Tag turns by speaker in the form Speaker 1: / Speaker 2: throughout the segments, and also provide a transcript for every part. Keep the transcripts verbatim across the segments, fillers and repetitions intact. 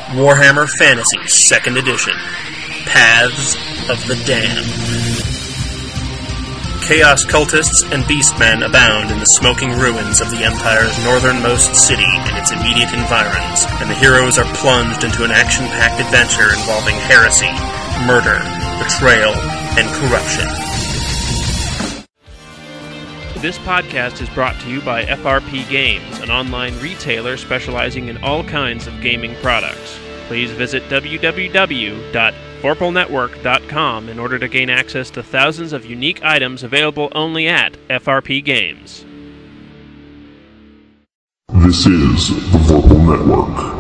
Speaker 1: Warhammer Fantasy second Edition. Paths of the Damned. Chaos cultists and beastmen abound in the smoking ruins of the Empire's northernmost city and its immediate environs, and the heroes are plunged into an action-packed adventure involving heresy, murder, betrayal, and corruption. This podcast is brought to you by F R P Games, an online retailer specializing in all kinds of gaming products. Please visit w w w dot vorpal network dot com in order to gain access to thousands of unique items available only at F R P Games.
Speaker 2: This is the Vorpal Network.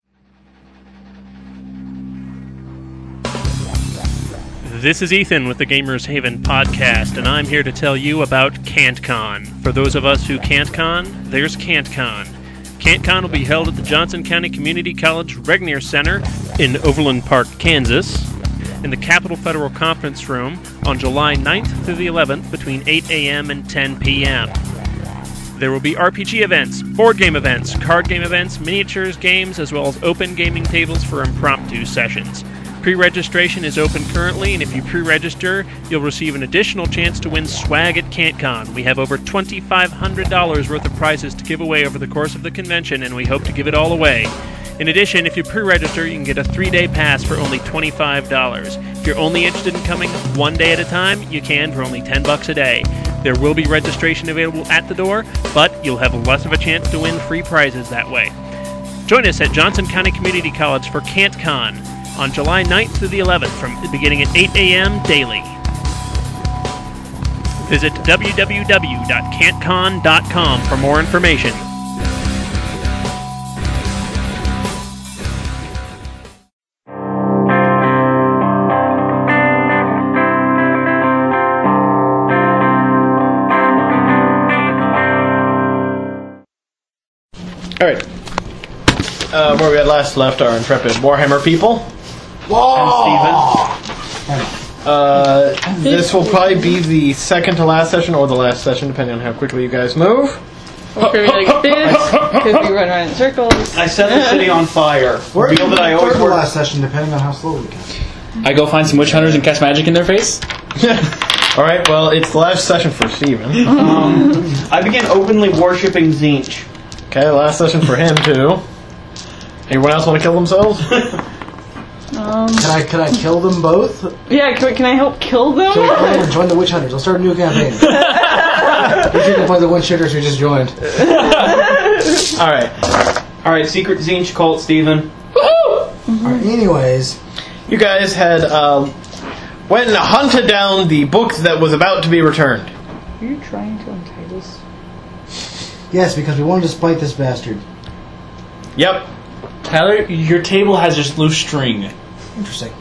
Speaker 1: This is Ethan with the Gamers Haven podcast, and I'm here to tell you about CantCon. For those of us who can't con, there's CantCon. CantCon will be held at the Johnson County Community College Regnier Center in Overland Park, Kansas, in the Capitol Federal Conference Room on July ninth through the eleventh between eight a.m. and ten p.m. There will be R P G events, board game events, card game events, miniatures, games, as well as open gaming tables for impromptu sessions. Pre-registration is open currently, and if you pre-register, you'll receive an additional chance to win swag at CantCon. We have over two thousand five hundred dollars worth of prizes to give away over the course of the convention, and we hope to give it all away. In addition, if you pre-register, you can get a three-day pass for only twenty-five dollars. If you're only interested in coming one day at a time, you can for only ten bucks a day. There will be registration available at the door, but you'll have less of a chance to win free prizes that way. Join us at Johnson County Community College for CantCon on July ninth through the eleventh, from beginning at eight a.m. daily. Visit w w w dot cantcon dot com for more information.
Speaker 3: Alright. Uh, where we had last left our intrepid Warhammer people.
Speaker 4: Whoa!
Speaker 3: And Steven. Uh, this will probably be the second to last session, or the last session, depending on how quickly you guys move.
Speaker 5: Or maybe like this, because we run around in circles.
Speaker 4: I set the city on fire.
Speaker 6: We're
Speaker 4: Reveal that I always
Speaker 6: the
Speaker 4: work.
Speaker 6: last session, depending on how slow we can.
Speaker 7: I go find some witch hunters and cast magic in their face?
Speaker 3: Alright, well, it's the last session for Steven.
Speaker 4: Um, I began openly worshipping Tzeentch.
Speaker 3: Okay, last session for him, too. Anyone else want to kill themselves?
Speaker 5: Um,
Speaker 6: Can I can I kill them both?
Speaker 5: yeah, can, can I help kill them?
Speaker 6: So come over and join the witch hunters. I'll start a new campaign. You two can play the one shitters who just joined.
Speaker 3: Alright.
Speaker 4: Alright, secret Tzeentch cult, Steven.
Speaker 6: Alright, anyways,
Speaker 3: You guys had, um, went and hunted down the book that was about to be returned.
Speaker 5: Are you trying to untie this?
Speaker 6: yes, because we wanted to spite this bastard.
Speaker 3: Yep.
Speaker 7: Tyler, your table has just loose string.
Speaker 6: Interesting.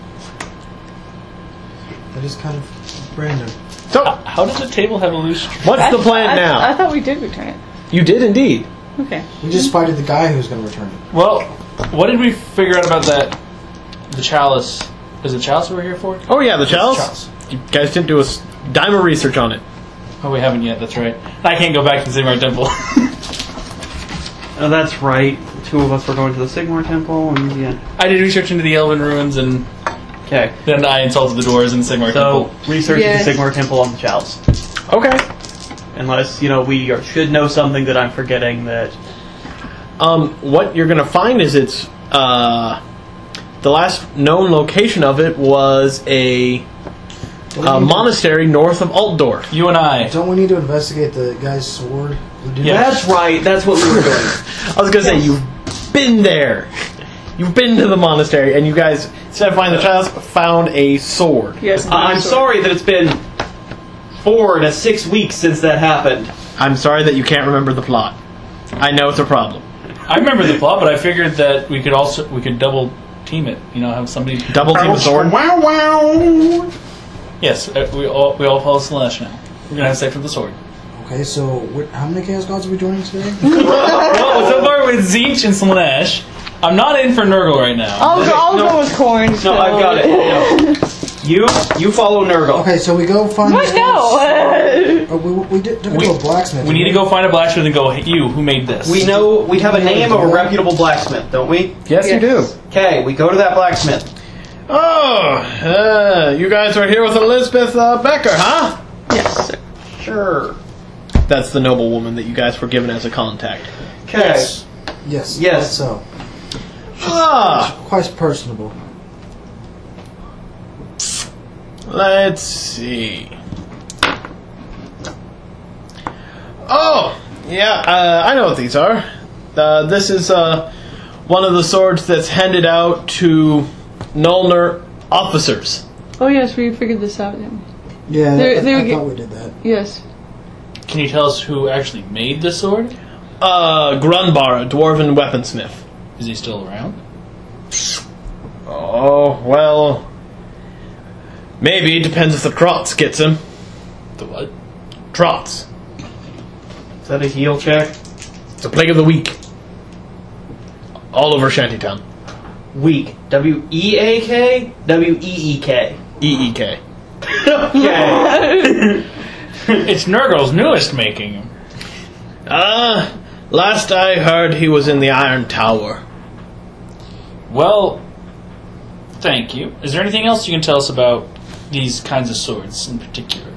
Speaker 6: That is kind of random.
Speaker 3: So,
Speaker 7: How, how does a table have a loose string?
Speaker 3: what's
Speaker 5: I,
Speaker 3: the plan
Speaker 5: I,
Speaker 3: now?
Speaker 5: I thought we did return it.
Speaker 3: You did indeed.
Speaker 5: Okay.
Speaker 6: We just spited the guy who's going to return it.
Speaker 7: Well, what did we figure out about that? The chalice. Is it chalice we're here for?
Speaker 3: Oh yeah, the chalice?
Speaker 7: chalice.
Speaker 3: You guys didn't do a s- dime of research on it.
Speaker 7: Oh, we haven't yet, that's right. I can't go back to the Sigmar Temple.
Speaker 4: Oh, that's right. The two of us were going to the Sigmar Temple, and yeah.
Speaker 7: I did research into the Elven ruins, and
Speaker 4: Okay.
Speaker 7: then I insulted the dwarves in the Sigmar
Speaker 4: So,
Speaker 7: Temple.
Speaker 4: research
Speaker 5: Yes.
Speaker 4: the Sigmar Temple on the Chalice.
Speaker 3: Okay.
Speaker 4: Unless, you know, we are, should know something that I'm forgetting that...
Speaker 3: Um, what you're gonna find is it's, uh, the last known location of it was a, a monastery north of Altdorf.
Speaker 7: You and I.
Speaker 6: Don't we need to investigate the guy's sword? We do
Speaker 7: Yeah.
Speaker 4: That's right, that's what we were doing.
Speaker 3: I was gonna say, you've been there. You've been to the monastery, and you guys, instead of finding the chalice, found a sword.
Speaker 5: Yes.
Speaker 4: Uh, I'm sorry that it's been four to six weeks since that happened.
Speaker 3: I'm sorry that you can't remember the plot. I know it's a problem.
Speaker 7: I remember the plot, but I figured that we could also we could double team it. You know, have somebody
Speaker 3: Double team a sword?
Speaker 4: Wow, wow.
Speaker 7: Yes, uh, we all we all follow Slash now. We're gonna have sex with the sword.
Speaker 6: Okay, so what, how many Chaos Gods are we joining today?
Speaker 7: Well, so far with Tzeentch and Slash, I'm not in for Nurgle right now.
Speaker 5: I'll go, I'll
Speaker 4: No.
Speaker 5: go with corn.
Speaker 4: No, I've got it. No. You you follow Nurgle.
Speaker 6: Okay, so we go find.
Speaker 5: What? No!
Speaker 6: Oh, we we did took it
Speaker 7: We-
Speaker 6: to a blacksmith.
Speaker 7: We need to go find a blacksmith and go, hey, you, who made this?
Speaker 4: We know we have a name of a reputable blacksmith, don't we?
Speaker 3: Yes, you do.
Speaker 4: Okay, we go to that blacksmith.
Speaker 3: Oh, uh, you guys are here with Elizabeth uh, Becker, huh?
Speaker 5: Yes, sir.
Speaker 4: Sure.
Speaker 3: That's the noblewoman that you guys were given as a contact.
Speaker 4: Okay.
Speaker 7: Yes.
Speaker 6: Yes.
Speaker 4: Yes.
Speaker 6: quite So
Speaker 3: Ah,
Speaker 6: quite personable.
Speaker 3: let's see. Oh, yeah, uh, I know what these are. Uh, this is uh, one of the swords that's handed out to Nulner officers.
Speaker 5: Oh, yes, we figured this out. didn't we?
Speaker 6: Yeah,
Speaker 5: There-
Speaker 6: I,
Speaker 5: there
Speaker 6: I
Speaker 5: we
Speaker 6: thought
Speaker 5: go.
Speaker 6: we did that.
Speaker 5: Yes.
Speaker 7: Can you tell us who actually made this sword?
Speaker 3: Uh, Grunbar, a dwarven weaponsmith.
Speaker 7: Is he still around?
Speaker 3: Oh, well, maybe. It depends if the Trots gets him.
Speaker 7: The what?
Speaker 3: Trots.
Speaker 4: Is that a heal check?
Speaker 3: It's a plague of the week. All over Shantytown.
Speaker 4: Weak. W E A K? W E E K.
Speaker 3: E E K.
Speaker 4: Okay.
Speaker 7: It's Nurgle's newest making.
Speaker 3: Uh, last I heard he was in the Iron Tower.
Speaker 7: Well, thank you. Is there anything else you can tell us about these kinds of swords in particular?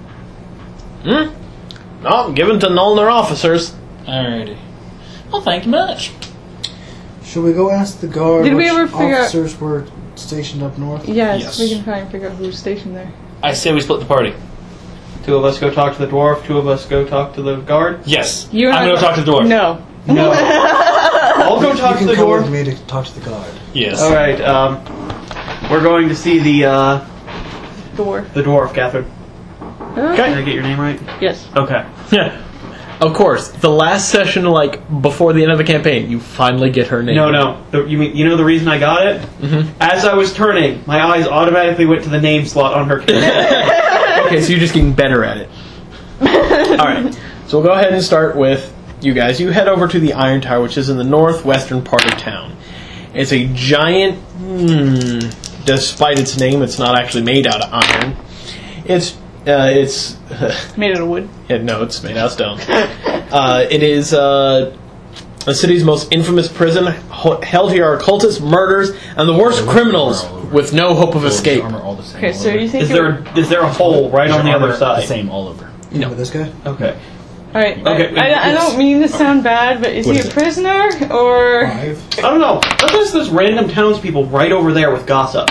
Speaker 3: Hmm? No, given to Nulner officers.
Speaker 7: Alrighty. Well, thank you much.
Speaker 6: Should we go ask the guard
Speaker 5: Did we
Speaker 6: which
Speaker 5: ever figure out-
Speaker 6: officers were stationed up north?
Speaker 5: Yes,
Speaker 7: Yes.
Speaker 5: we can try and figure out who's stationed there.
Speaker 7: I say we split the party.
Speaker 4: Two of us go talk to the dwarf, two of us go talk to the guard.
Speaker 7: Yes.
Speaker 5: You and
Speaker 7: I'm
Speaker 5: I
Speaker 7: going to
Speaker 5: go-
Speaker 7: talk to the dwarf.
Speaker 5: No.
Speaker 4: No. I'll go talk
Speaker 6: you
Speaker 4: to
Speaker 6: can
Speaker 4: the
Speaker 6: come with
Speaker 4: dwarf.
Speaker 6: me to talk to the guard.
Speaker 7: Yes.
Speaker 4: Alright, um, we're going to see the, uh,
Speaker 5: Dwarf.
Speaker 4: the dwarf, Catherine. Did I
Speaker 5: Okay.
Speaker 4: get your name right?
Speaker 5: Yes.
Speaker 4: Okay.
Speaker 3: Yeah. Of course, the last session, like, before the end of the campaign, you finally get her name.
Speaker 4: No, no. The, you mean you know the reason I got it? Mm-hmm. As I was turning, my eyes automatically went to the name slot on her character.
Speaker 3: Okay, so you're just getting better at it. Alright, so we'll go ahead and start with you guys. You head over to the Iron Tower, which is in the northwestern part of town. It's a giant, hmm, despite its name, it's not actually made out of iron. It's, uh, it's,
Speaker 5: Made out of wood.
Speaker 3: yeah, no, it's made out of stone. Uh, it is, uh, the city's most infamous prison. Ho- held here are occultists, murders, and the worst criminals with no hope of escape.
Speaker 8: Armor all the same.
Speaker 5: Okay,
Speaker 8: all
Speaker 5: so
Speaker 8: over.
Speaker 5: you think
Speaker 4: Is
Speaker 5: it
Speaker 4: there
Speaker 5: would-
Speaker 4: is there a hole right
Speaker 8: Is
Speaker 4: on the
Speaker 8: your
Speaker 4: other
Speaker 8: armor
Speaker 4: side?
Speaker 8: The same all over.
Speaker 6: You know this guy?
Speaker 4: Okay.
Speaker 5: Alright,
Speaker 4: Okay,
Speaker 5: I, I don't mean to sound bad, but is
Speaker 8: What
Speaker 5: he
Speaker 8: is
Speaker 5: a
Speaker 8: it?
Speaker 5: prisoner, or...
Speaker 6: Five.
Speaker 4: I don't know. Let's ask this random townspeople right over there with gossip.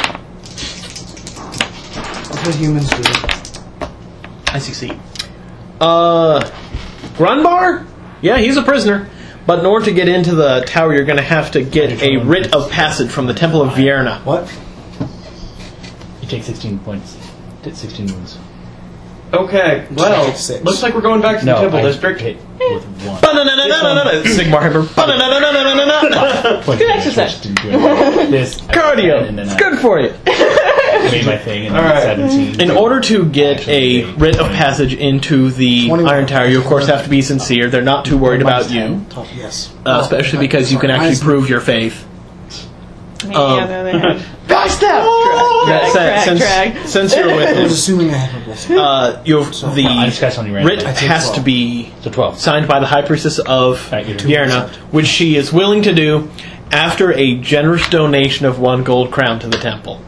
Speaker 6: That's what humans do.
Speaker 3: I succeed. Uh, Grunbar? Yeah, he's a prisoner. But in order to get into the tower, you're going to have to get a writ of passage from the Temple of Vierna.
Speaker 6: What?
Speaker 8: You take sixteen points. Did sixteen wounds.
Speaker 4: Okay, well,
Speaker 6: Take six.
Speaker 4: looks like we're going back to the
Speaker 8: No,
Speaker 4: Temple
Speaker 8: I
Speaker 4: District.
Speaker 8: hit with one.
Speaker 3: Ba-na-na-na-na-na-na. Sigmar Hammer. Ba-na-na-na-na-na-na.
Speaker 8: Good
Speaker 5: exercise.
Speaker 8: This
Speaker 3: Cardio.
Speaker 8: and then
Speaker 3: It's
Speaker 8: I
Speaker 3: good for you.
Speaker 8: made my thing and
Speaker 4: All
Speaker 8: then
Speaker 4: right.
Speaker 8: seventeen.
Speaker 3: In order to get a writ of passage into the
Speaker 6: twenty-one.
Speaker 3: Iron Tower, you of course have to be sincere. They're not too worried about you,
Speaker 6: Top, yes.
Speaker 3: uh, especially because you can actually
Speaker 6: Minus-
Speaker 3: prove your faith.
Speaker 5: Me,
Speaker 3: Um,
Speaker 5: on the other hand.
Speaker 3: Backstab!
Speaker 5: Drag, drag,
Speaker 3: since,
Speaker 5: drag.
Speaker 3: since you're with
Speaker 6: I was
Speaker 3: him,
Speaker 6: assuming I had my blessing.
Speaker 3: uh, you have
Speaker 8: I
Speaker 3: the
Speaker 8: just got something
Speaker 3: writ
Speaker 8: random.
Speaker 3: has
Speaker 6: twelve.
Speaker 3: to be
Speaker 8: So twelve.
Speaker 3: signed by the High Priestess of
Speaker 8: Alright, you're
Speaker 3: Vierna, which she is willing to do after a generous donation of one gold crown to the temple.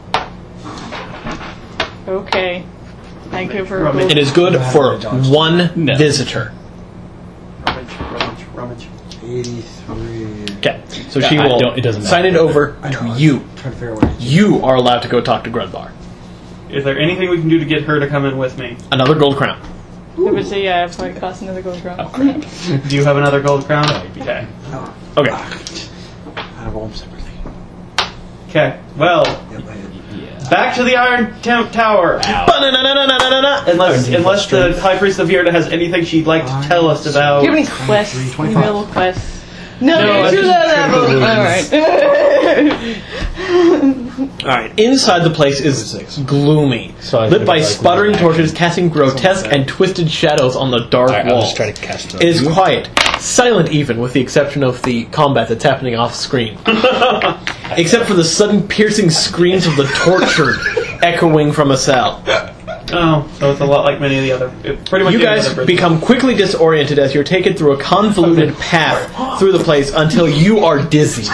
Speaker 5: Okay. Thank you for...
Speaker 4: Rummage.
Speaker 3: It is good for one
Speaker 7: No.
Speaker 3: visitor.
Speaker 4: Rummage, rummage, rummage.
Speaker 6: eighty-three.
Speaker 3: Okay, so she
Speaker 8: I
Speaker 3: will
Speaker 8: don't- it doesn't
Speaker 3: sign it
Speaker 8: matter.
Speaker 3: over
Speaker 6: I know.
Speaker 3: to
Speaker 6: I was
Speaker 3: you.
Speaker 6: Trying to figure out what it is.
Speaker 3: You are allowed to go talk to Grunbar.
Speaker 4: Is there anything we can do to get her to come in with me?
Speaker 3: Another gold crown.
Speaker 5: I would say, yeah, it probably costs another gold crown.
Speaker 4: Do you have another gold crown? Okay.
Speaker 3: Okay.
Speaker 6: I roll them separately.
Speaker 4: Okay. Well,
Speaker 6: Yep, I did.
Speaker 4: back to the Iron T- Tower.
Speaker 3: Ba-na-na-na-na-na-na.
Speaker 4: Unless, unless the High Priest of Vierna has anything she'd like to tell us about.
Speaker 5: Do you have any quests?
Speaker 6: twenty-three,
Speaker 5: Any
Speaker 6: twenty-five.
Speaker 5: real quests? No,
Speaker 4: No,
Speaker 5: you're
Speaker 4: I
Speaker 5: to
Speaker 4: just-
Speaker 5: that level. Alright.
Speaker 3: Alright, inside the place is gloomy,
Speaker 8: So I
Speaker 3: lit
Speaker 8: could,
Speaker 3: by
Speaker 8: like,
Speaker 3: sputtering
Speaker 8: like-
Speaker 3: torches casting grotesque and twisted shadows on the dark
Speaker 8: Alright, I'll
Speaker 3: walls.
Speaker 8: just try to cast
Speaker 3: It is quiet, silent even, with the exception of the combat that's happening off screen. Except for the sudden piercing screams of the tortured echoing from a cell.
Speaker 4: Oh, so it's a lot like many of the other. It pretty much
Speaker 3: You
Speaker 4: any
Speaker 3: guys
Speaker 4: other prisons.
Speaker 3: become quickly disoriented as you're taken through a convoluted path through the place until you are dizzy.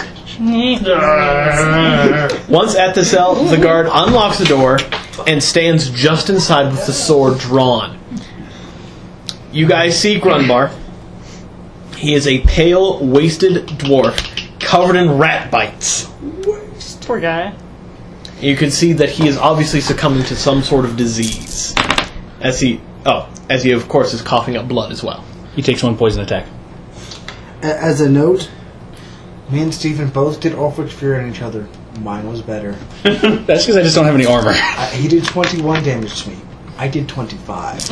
Speaker 3: Once at the cell, the guard unlocks the door and stands just inside with the sword drawn. You guys see Grunbar. He is a pale, wasted dwarf covered in rat bites.
Speaker 5: Poor guy.
Speaker 3: You can see that he is obviously succumbing to some sort of disease. As he, oh, as he of course is coughing up blood as well.
Speaker 8: He takes one poison attack.
Speaker 6: A- As a note, me and Stephen both did Awful Fury on each other. Mine was better.
Speaker 8: That's because I just don't have any armor.
Speaker 6: I, he did twenty-one damage to me. I did twenty-five.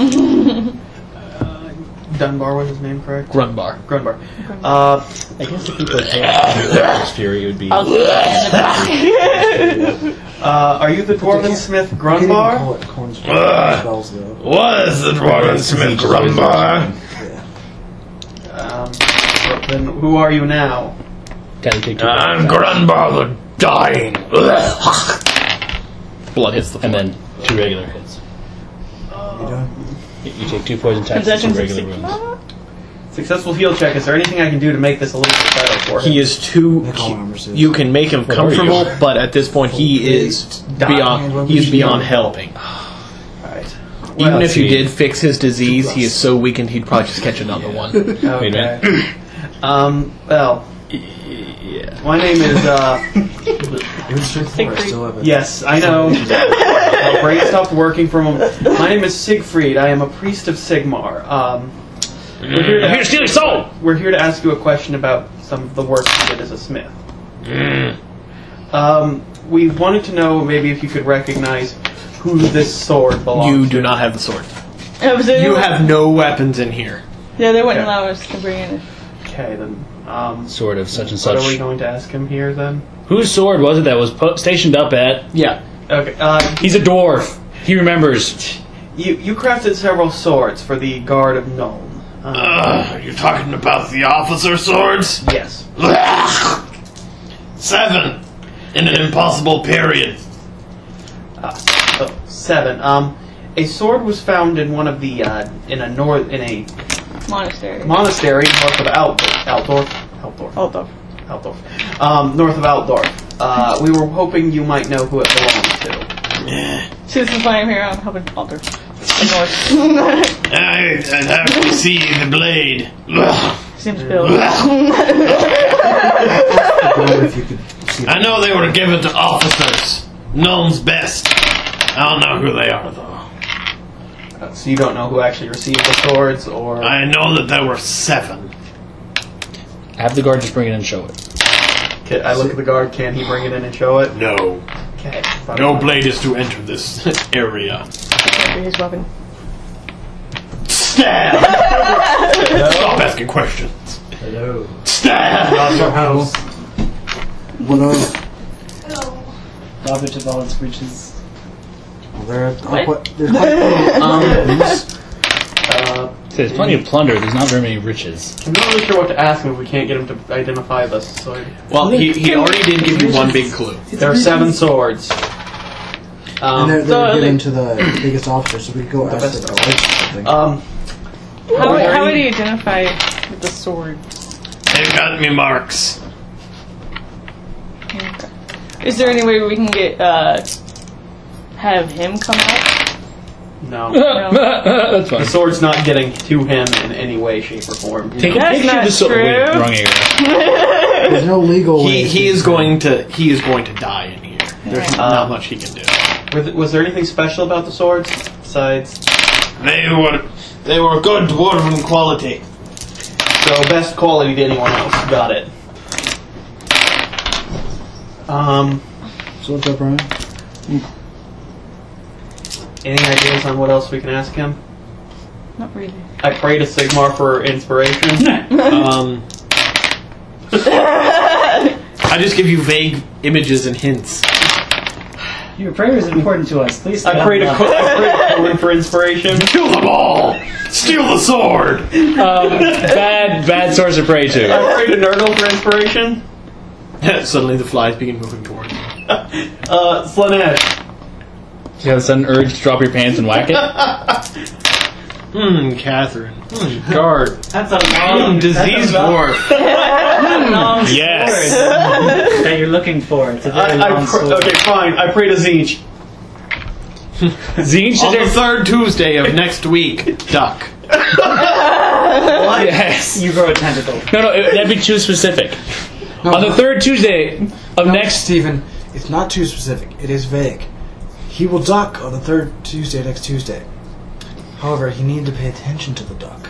Speaker 4: Dunbar was his name, correct?
Speaker 3: Grunbar.
Speaker 4: Grunbar. Uh,
Speaker 8: I guess if people had Fury, it would be.
Speaker 5: I'll do it.
Speaker 4: uh, are you the Dwarven Smith
Speaker 6: You can't even
Speaker 4: Grunbar?
Speaker 6: call it corn spells, though.
Speaker 3: What is the Dwarven Smith Grunbar?
Speaker 6: Yeah.
Speaker 4: Um, so then who are you now?
Speaker 8: Gotta take two
Speaker 3: I'm
Speaker 8: poison
Speaker 3: Grunbar the Dying. Blood hits the floor.
Speaker 8: and then two regular hits.
Speaker 6: You done?
Speaker 8: You take two poison attacks and two
Speaker 5: Concessions
Speaker 8: regular wounds.
Speaker 4: Successful field check. Is there anything I can do to make this a little bit better for him?
Speaker 3: He is too.
Speaker 6: Make all armor saves.
Speaker 3: You can make him
Speaker 8: What are you?
Speaker 3: comfortable, but at this point he is beyond. He is beyond helping.
Speaker 4: Right.
Speaker 3: Even
Speaker 4: Well,
Speaker 3: if you
Speaker 8: see.
Speaker 3: did fix his disease, he is so weakened he'd probably just catch another one.
Speaker 8: Wait a
Speaker 4: Okay.
Speaker 8: minute.
Speaker 4: Um. Well,
Speaker 3: Yeah.
Speaker 4: my name is. Uh,
Speaker 6: It was straight four, I still have it.
Speaker 4: yes, I know. My brain stopped working for a moment. My name is Siegfried. I am a priest of Sigmar. Um, we're here to
Speaker 8: I'm here to steal your soul!
Speaker 4: We're here to ask you a question about some of the work you did as a smith. Um, we wanted to know maybe if you could recognize who this sword belongs
Speaker 3: You
Speaker 4: to.
Speaker 3: do not have the sword.
Speaker 5: Oh, was it-
Speaker 3: You have no weapons in here.
Speaker 5: Yeah, they wouldn't
Speaker 4: Okay.
Speaker 5: allow us to bring in.
Speaker 4: Okay, then. Um,
Speaker 8: Sword of such and
Speaker 4: what are we
Speaker 8: such.
Speaker 4: going to ask him here then?
Speaker 8: Whose sword was it that was po- stationed up at?
Speaker 3: Yeah.
Speaker 4: Okay. Uh,
Speaker 8: He's a dwarf. He remembers.
Speaker 4: you you crafted several swords for the guard of Nuln. Um,
Speaker 3: Uh, you're talking about the officer swords?
Speaker 4: yes.
Speaker 3: Seven. In an impossible period.
Speaker 4: Uh, so seven. Um, a sword was found in one of the uh, in a north in a
Speaker 5: Monastery.
Speaker 4: monastery north of Altdorf. Altdorf. Altdorf.
Speaker 5: Although.
Speaker 4: Altdorf. Um, north of Altdorf. Uh, we were hoping you might know who it belongs to.
Speaker 5: Since this is why I'm here, I'm helping Alter. North.
Speaker 3: I, I'd have to see the blade.
Speaker 5: Seems Bill.
Speaker 6: If you could see
Speaker 3: I know they were given to officers. Gnome's best. I don't know who they are, though.
Speaker 4: Uh, so you don't know who actually received the swords, or
Speaker 3: I know that there were seven.
Speaker 8: Have the guard just bring it in and show it.
Speaker 4: Can I look at the guard? Can he bring it in and show it?
Speaker 3: No.
Speaker 4: Okay.
Speaker 3: No blade is to enter this area.
Speaker 5: His weapon.
Speaker 3: Stab! Stop asking questions.
Speaker 6: Hello.
Speaker 3: Stab!
Speaker 6: House. What else?
Speaker 9: Garbage of all its breaches.
Speaker 6: There are
Speaker 5: What?
Speaker 6: quite, there's quite a few
Speaker 4: Um,
Speaker 6: items.
Speaker 4: Uh,
Speaker 8: There's plenty of plunder. There's not very many riches.
Speaker 4: I'm not really sure what to ask him if we can't get him to identify this. So
Speaker 3: Well, he, he already did give you one big clue.
Speaker 4: there are seven swords. Um,
Speaker 6: and they're,
Speaker 5: so,
Speaker 6: they're getting
Speaker 5: like-
Speaker 6: to the biggest officer, so we could go ask
Speaker 4: best
Speaker 6: the guards or something.
Speaker 4: um,
Speaker 5: How,
Speaker 4: Are
Speaker 5: would-
Speaker 4: there
Speaker 5: how would
Speaker 4: any-
Speaker 5: he identify with the sword?
Speaker 3: They've got me marks.
Speaker 5: Is there any way we can get, uh, have him come out?
Speaker 4: no.
Speaker 5: No.
Speaker 8: That's fine.
Speaker 4: The sword's not getting to him in any way, shape, or form.
Speaker 8: Take a
Speaker 5: That's
Speaker 8: picture of
Speaker 5: not
Speaker 8: the sword.
Speaker 5: true.
Speaker 8: Wait, wrong area.
Speaker 6: There's no legal way.
Speaker 3: He he is going to he is going to die in here. There's
Speaker 4: Uh,
Speaker 3: not much he can do.
Speaker 4: Was, was there anything special about the swords besides?
Speaker 3: They were they were good dwarven quality.
Speaker 4: So best quality to anyone else. Got it. Um,
Speaker 6: So what's up, Brian?
Speaker 4: any ideas on what else we can ask him?
Speaker 5: Not really.
Speaker 4: I pray to Sigmar for inspiration.
Speaker 3: Um, I just give you vague images and hints.
Speaker 9: Your prayer is important to us. Please.
Speaker 4: I pray to Co- I pray to Cohen for inspiration.
Speaker 3: Kill them all! Steal the sword!
Speaker 8: Um, bad, bad source to pray to.
Speaker 4: I pray to Nurgle for inspiration.
Speaker 3: Suddenly the flies begin moving towards you.
Speaker 4: Uh, Slanesh.
Speaker 7: You have a sudden urge to drop your pants and whack it?
Speaker 3: Hmm, Catherine. Hmm, guard.
Speaker 9: That's a
Speaker 3: Hmm,
Speaker 9: long
Speaker 3: disease
Speaker 9: that's a long-
Speaker 3: dwarf.
Speaker 9: long
Speaker 7: Yes.
Speaker 9: sword that you're looking for. It's a very
Speaker 4: I, I
Speaker 9: long
Speaker 4: pr-
Speaker 9: sword.
Speaker 4: okay, fine. I pray to Zeech.
Speaker 7: Zinch
Speaker 3: On the
Speaker 7: is
Speaker 3: third Tuesday of next week, duck.
Speaker 7: Yes.
Speaker 9: You grow a tentacle.
Speaker 7: No, no, it, that'd be too specific. On the third Tuesday of
Speaker 6: No,
Speaker 7: next...
Speaker 6: Stephen, it's not too specific. It is vague. He will duck on the third Tuesday next Tuesday. However, he needs to pay attention to the duck.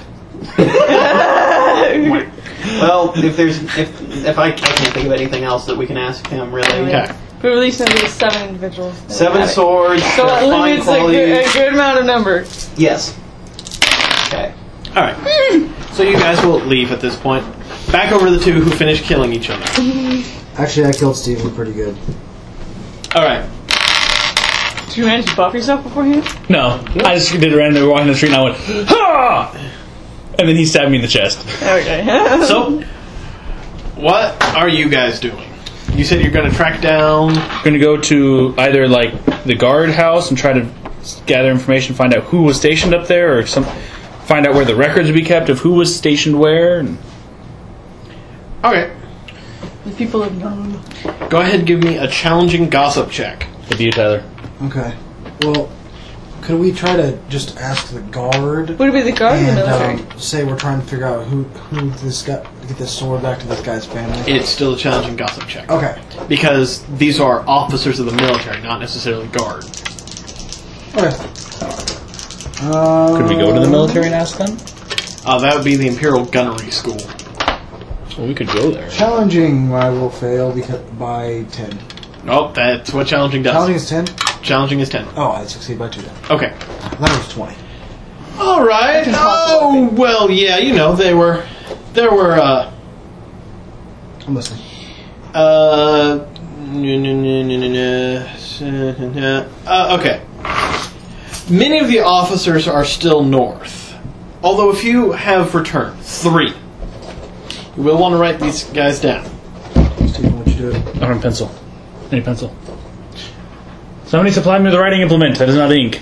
Speaker 4: Well, if there's if if I, I can't think of anything else that we can ask him, really.
Speaker 3: Okay.
Speaker 5: We released at least seven individuals. that
Speaker 4: Seven
Speaker 5: have it.
Speaker 4: swords.
Speaker 5: So
Speaker 4: they're
Speaker 5: it
Speaker 4: fine
Speaker 5: limits a
Speaker 4: quality.
Speaker 5: good, a good amount of number.
Speaker 4: Yes. Okay.
Speaker 3: All right. So you guys will leave at this point. Back over to the two who finished killing each other.
Speaker 6: Actually, I killed Stephen pretty good.
Speaker 3: All right.
Speaker 5: Did you manage to buff yourself beforehand?
Speaker 7: No, I just did it randomly walking the street and I went, ha! And then he stabbed me in the chest.
Speaker 5: Okay.
Speaker 3: So, what are you guys doing? You said you're going to track down.
Speaker 7: I'm going to go to either, like, the guard house and try to gather information, find out who was stationed up there, or some, find out where the records would be kept of who was stationed where. And
Speaker 3: Okay.
Speaker 5: The people have known.
Speaker 3: Go ahead and give me a challenging gossip check.
Speaker 7: Good to you, Tyler.
Speaker 6: Okay. Well, could we try to just ask the guard
Speaker 5: Would it be the guard or the
Speaker 6: and
Speaker 5: military?
Speaker 6: um, say we're trying to figure out who who this guy get this sword back to this guy's family?
Speaker 3: It's still a challenging gossip check.
Speaker 6: Okay.
Speaker 3: Because these are officers of the military, not necessarily guard.
Speaker 6: Okay. Uh,
Speaker 7: Could we go to the military and ask them?
Speaker 3: Uh, that would be the Imperial Gunnery School.
Speaker 7: Well, we could go there.
Speaker 6: Challenging, I will fail because by ten.
Speaker 3: Nope, that's what challenging does.
Speaker 6: Challenging is ten.
Speaker 3: Challenging is ten.
Speaker 6: Oh, I succeed by two then.
Speaker 3: Okay.
Speaker 6: I thought it was twenty.
Speaker 3: All right. Oh well, yeah. You know they were, there were. Uh,
Speaker 6: I'm listening.
Speaker 3: uh, uh, okay. Many of the officers are still north, although a few have returned. Three. You will want to write these guys down.
Speaker 6: Stephen, what'd you do?
Speaker 7: I don't have a pencil. Any pencil? Somebody supply me with a writing implement that is not ink.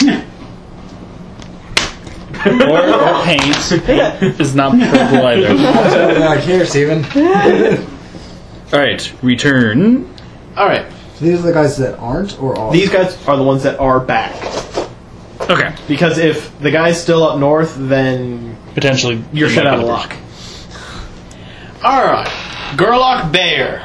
Speaker 7: or, or paint. Paint is not purple either.
Speaker 6: Not here, Stephen.
Speaker 7: Alright, return.
Speaker 3: All right.
Speaker 6: So these are the guys that aren't, or are?
Speaker 3: These guys are the ones that are back.
Speaker 7: Okay.
Speaker 3: Because if the guy's still up north, then
Speaker 7: Potentially.
Speaker 3: you're shut out of luck. Alright. Gerlach Bear.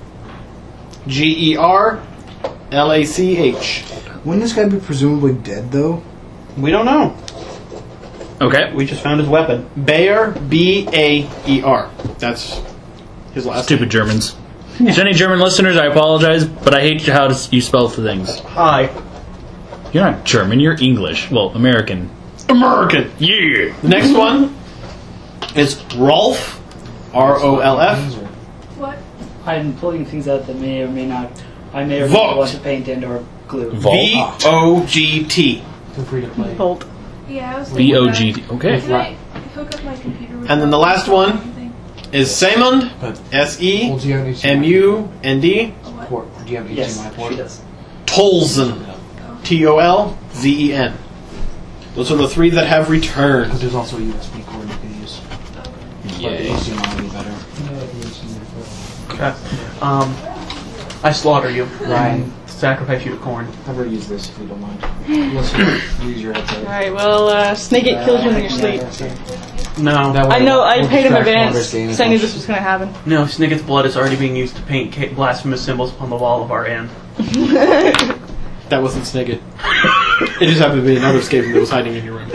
Speaker 3: G E R L A C H.
Speaker 6: Wouldn't this guy be presumably dead, though?
Speaker 4: We don't know.
Speaker 7: Okay.
Speaker 4: We just found his weapon.
Speaker 3: Bayer, B A E R. That's his last
Speaker 7: Stupid Germans. To any German listeners, I apologize, but I hate how you spell the things.
Speaker 4: Hi.
Speaker 7: You're not German, you're English. Well, American.
Speaker 3: name. American.
Speaker 7: Yeah.
Speaker 3: The next one is Rolf. R O L F.
Speaker 5: What?
Speaker 9: I'm pulling things out that may or may not. I may or may
Speaker 3: Vogt.
Speaker 9: not want to paint and or glue.
Speaker 7: Vol-
Speaker 3: V O G T.
Speaker 6: Feel free to play.
Speaker 5: Bolt.
Speaker 10: Yeah, I was
Speaker 7: B O G
Speaker 10: thinking
Speaker 7: T. Okay.
Speaker 10: that. Can I hook up my computer with
Speaker 3: And then the last
Speaker 10: that?
Speaker 3: one is Saemund.
Speaker 6: But-
Speaker 3: S E
Speaker 6: Well, do you have any
Speaker 3: M U N D.
Speaker 6: port? Do you have an
Speaker 9: Yes,
Speaker 6: H D M I port?
Speaker 9: she does.
Speaker 3: Tolzen. T O L Z E N. Those are the three that have
Speaker 6: Because
Speaker 3: returned.
Speaker 6: there's also a U S B cord you can use. But the H D M I would be better.
Speaker 4: Okay. Um, I slaughter you.
Speaker 6: Ryan.
Speaker 4: Sacrifice you to corn.
Speaker 6: Never use this if you don't mind. Let's use your headset.
Speaker 5: Alright, well, uh, Snake It kills you in your sleep.
Speaker 4: No.
Speaker 6: That way
Speaker 5: I know,
Speaker 6: it
Speaker 5: I
Speaker 6: won't
Speaker 5: paid him
Speaker 6: distract from
Speaker 5: advance,
Speaker 6: others gaining
Speaker 5: because I knew
Speaker 6: much.
Speaker 5: this was going to happen.
Speaker 4: No, Snigget's blood is already being used to paint ca- blasphemous symbols upon the wall of our inn.
Speaker 3: That wasn't Snigget. It just happened to be another Skaven that was hiding in your room.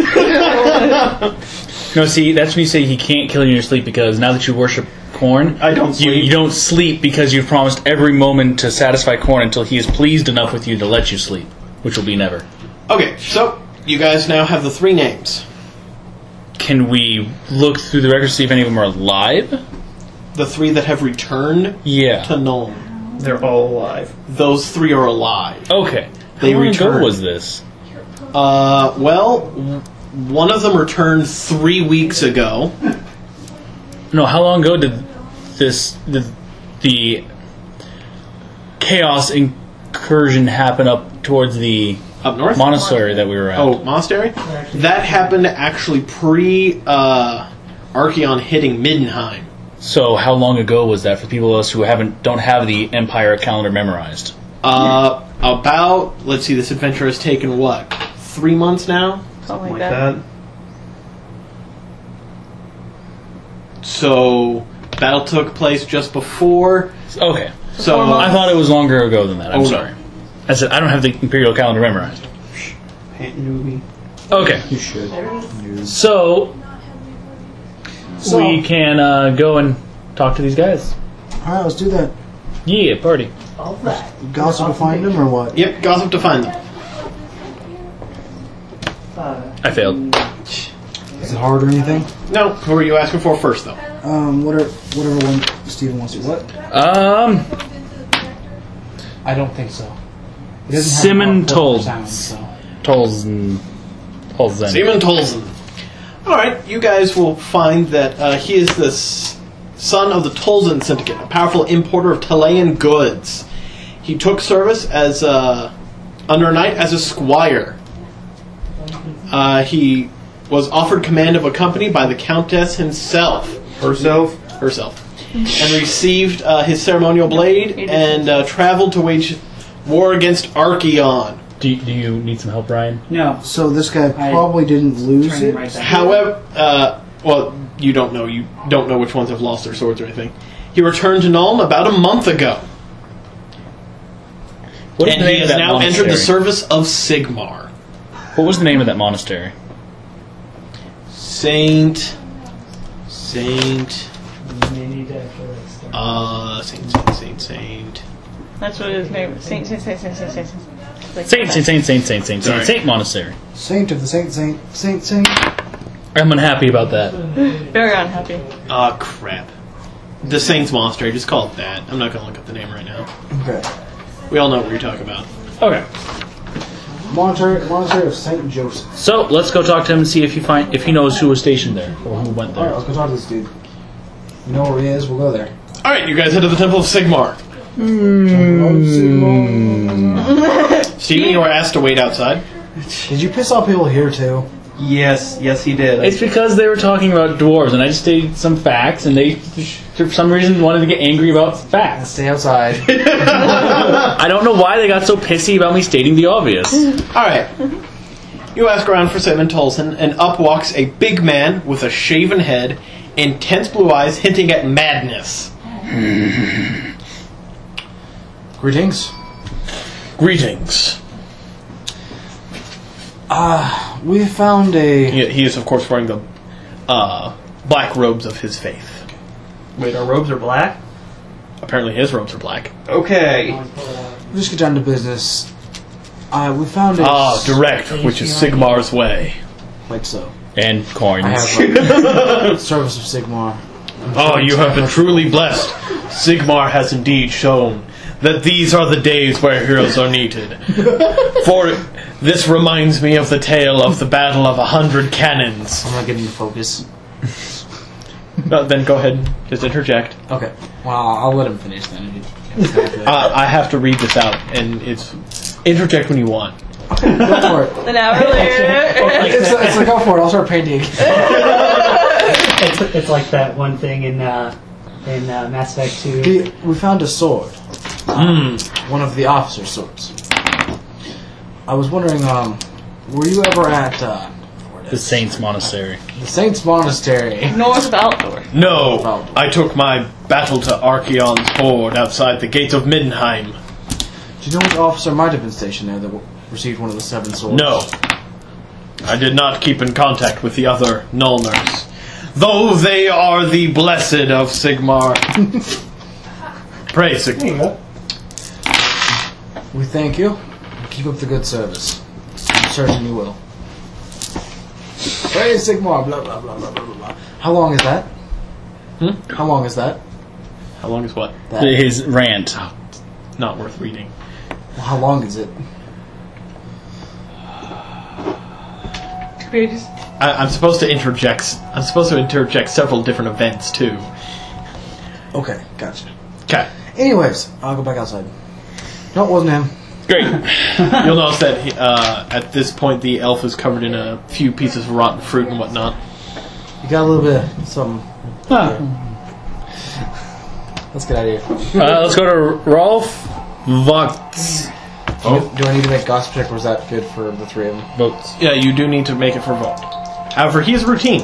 Speaker 7: No, see, that's when you say he can't kill you in your sleep, because now that you worship Korn,
Speaker 4: I don't
Speaker 7: you,
Speaker 4: sleep.
Speaker 7: you don't sleep because you've promised every moment to satisfy Korn until he is pleased enough with you to let you sleep, which will be never.
Speaker 3: Okay, so you guys now have the three names.
Speaker 7: Can we look through the records to see if any of them are alive?
Speaker 3: The three that have returned
Speaker 7: Yeah.
Speaker 3: to Nuln.
Speaker 4: They're all alive.
Speaker 3: Those three are alive.
Speaker 7: Okay.
Speaker 3: They
Speaker 7: How long ago
Speaker 3: returned.
Speaker 7: was this?
Speaker 3: Uh, well, w- one of them returned three weeks ago.
Speaker 7: No, how long ago did this did the chaos in, excursion happen up towards the
Speaker 3: Up north?
Speaker 7: monastery that we were at?
Speaker 3: Oh, monastery? That happened actually pre uh, Archeon hitting Middenheim.
Speaker 7: So how long ago was that for people of us who haven't don't have the Empire calendar memorized?
Speaker 3: Uh, about, let's see, this adventure has taken what? Three months now?
Speaker 5: Something like
Speaker 4: Like
Speaker 5: that.
Speaker 4: that.
Speaker 3: So, battle took place just before.
Speaker 7: Okay.
Speaker 3: So,
Speaker 7: I thought it was longer ago than that. I'm
Speaker 3: Oh, no.
Speaker 7: sorry. I said I don't have the Imperial calendar memorized.
Speaker 4: Pant newbie.
Speaker 7: Okay.
Speaker 6: You should.
Speaker 7: So,
Speaker 6: So-
Speaker 7: we can uh, go and talk to these guys.
Speaker 6: Alright, let's do that.
Speaker 7: Yeah, party.
Speaker 9: All right.
Speaker 6: Gossip to find him or what?
Speaker 3: Yep, gossip to find them.
Speaker 9: Uh,
Speaker 7: I failed.
Speaker 6: Is it hard or anything?
Speaker 3: No, who are you asking for first, though?
Speaker 6: Um, whatever, whatever one Steven wants to. What?
Speaker 7: Um,
Speaker 9: I don't think so. He doesn't
Speaker 7: Simon
Speaker 9: have a
Speaker 7: told.
Speaker 9: sound, so.
Speaker 7: Tolzen. Tolzen.
Speaker 3: Seaman Tolzen. Alright, you guys will find that uh, he is the s- son of the Tolzen Syndicate, a powerful importer of Talayan goods. He took service as uh, under a knight as a squire. Uh, he was offered command of a company by the Countess himself.
Speaker 4: Herself.
Speaker 3: herself, and received uh, his ceremonial blade and uh, traveled to wage war against Archeon.
Speaker 7: Do you, do you need some help, Ryan?
Speaker 9: No.
Speaker 6: So this guy
Speaker 9: I-
Speaker 6: probably didn't lose
Speaker 9: Turning
Speaker 6: it.
Speaker 9: right back.
Speaker 3: However, uh, well, you don't know. You don't know which ones have lost their swords or anything. He returned to Nuln about a month ago,
Speaker 7: What is
Speaker 3: and
Speaker 7: the
Speaker 3: he
Speaker 7: name
Speaker 3: has
Speaker 7: of that
Speaker 3: now
Speaker 7: monastery?
Speaker 3: entered the service of Sigmar.
Speaker 7: What was the name of that monastery?
Speaker 3: Saint, Saint,
Speaker 9: You need to actually start.
Speaker 3: uh, Saint, Saint, Saint, Saint.
Speaker 5: That's what his name is. Saint, Saint, Saint, Saint, Saint, Saint. Like
Speaker 7: Saint,
Speaker 5: that.
Speaker 7: Saint, Saint, Saint, Saint, Saint,
Speaker 3: Sorry.
Speaker 7: Saint, Saint Monastery.
Speaker 6: Saint of the Saint, Saint, Saint, Saint.
Speaker 7: I'm unhappy about that.
Speaker 5: Very unhappy.
Speaker 3: Ah, crap. The Saints Monastery. Just call it that. I'm not gonna look up the name right now.
Speaker 6: Okay.
Speaker 3: We all know what you're talking about.
Speaker 7: Okay.
Speaker 6: Monastery, Monastery of Saint Joseph.
Speaker 7: So let's go talk to him and see if he find if he knows who was stationed there or who went
Speaker 6: Alright,
Speaker 7: there.
Speaker 6: let's go talk to this dude. You know where he is? We'll go there.
Speaker 3: All right, you guys head to the Temple of Sigmar. Steven, you were asked to wait outside.
Speaker 6: Did you piss off people here too?
Speaker 4: Yes, yes, he did.
Speaker 7: It's because they were talking about dwarves, and I just stated some facts, and they, for some reason, wanted to get angry about facts.
Speaker 6: Stay outside.
Speaker 7: I don't know why they got so pissy about me stating the obvious.
Speaker 3: All right. You ask around for Simon Tolson, and up walks a big man with a shaven head, intense blue eyes hinting at madness.
Speaker 6: Greetings.
Speaker 3: Greetings.
Speaker 6: Uh, we found a...
Speaker 3: He, he is, of course, wearing the uh, black robes of his faith.
Speaker 4: Wait, our robes are black?
Speaker 3: Apparently his robes are black.
Speaker 4: Okay.
Speaker 6: We'll just get down to business. Uh, we found a...
Speaker 3: Ah, direct, which is Sigmar's way.
Speaker 6: Like so.
Speaker 7: And coins.
Speaker 6: I have a service of Sigmar.
Speaker 3: Oh, you have been truly blessed. Sigmar has indeed shown that these are the days where heroes are needed. For this reminds me of the tale of the Battle of a Hundred Cannons.
Speaker 6: I'm not getting the focus.
Speaker 3: Uh, then go ahead and just interject.
Speaker 6: Okay. Well, I'll let him finish then.
Speaker 3: Uh, I have to read this out, and it's interject when you want.
Speaker 6: Go for it.
Speaker 5: An hour later.
Speaker 6: It's, it's like, go for it. I'll start painting.
Speaker 9: It's, it's like that one thing in uh, in uh, Mass Effect two.
Speaker 6: We, we found a sword.
Speaker 3: Hmm.
Speaker 6: One of the officer's swords. I was wondering, um, were you ever at uh,
Speaker 7: The Saints Monastery.
Speaker 6: the Saints Monastery?
Speaker 5: North of Altdorf.
Speaker 3: No, I took my battle to Archeon's horde outside the gates of Middenheim.
Speaker 6: Do you know which officer might have been stationed there that w- received one of the seven swords?
Speaker 3: No. I did not keep in contact with the other Nulners, though they are the blessed of Sigmar. Pray, Sigmar.
Speaker 6: We thank you. Keep up the good service. I'm certain you will. Praise Sigmar, blah, blah, blah, blah, blah, blah, blah. How long is that?
Speaker 3: Hmm?
Speaker 6: How long is that?
Speaker 3: How long is what?
Speaker 6: that?
Speaker 7: His rant.
Speaker 3: Not worth reading.
Speaker 6: Well, how long is it?
Speaker 5: Two pages.
Speaker 3: I, I'm supposed to interject. s- I'm supposed to interject several different events too.
Speaker 6: Okay, gotcha.
Speaker 3: Okay.
Speaker 6: Anyways, I'll go back outside. No, it wasn't him.
Speaker 7: Great.
Speaker 3: You'll notice that he, uh, at this point the elf is covered in a few pieces of rotten fruit and whatnot.
Speaker 6: You got a little bit of something.
Speaker 7: Huh.
Speaker 6: Let's get out of here.
Speaker 7: Uh, let's go to Rolf Vox.
Speaker 6: Oh. Do I need to make gossip check, or is that good for the three of them?
Speaker 7: Votes.
Speaker 3: Yeah, you do need to make it for vote. However, he is routine.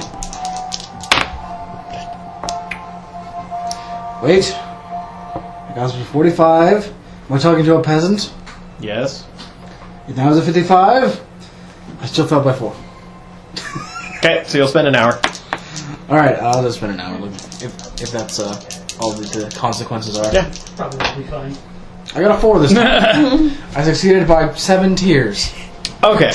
Speaker 6: Wait. I gossip for forty-five. Am I talking to a peasant?
Speaker 3: Yes.
Speaker 6: If that was a fifty-five, I still fell by four.
Speaker 3: Okay, so you'll spend an hour.
Speaker 6: Alright, I'll just spend an hour looking. If, if that's uh, all the, the consequences are.
Speaker 3: Yeah.
Speaker 9: Probably will be fine.
Speaker 6: I got a four this time. I succeeded by seven tears.
Speaker 3: Okay.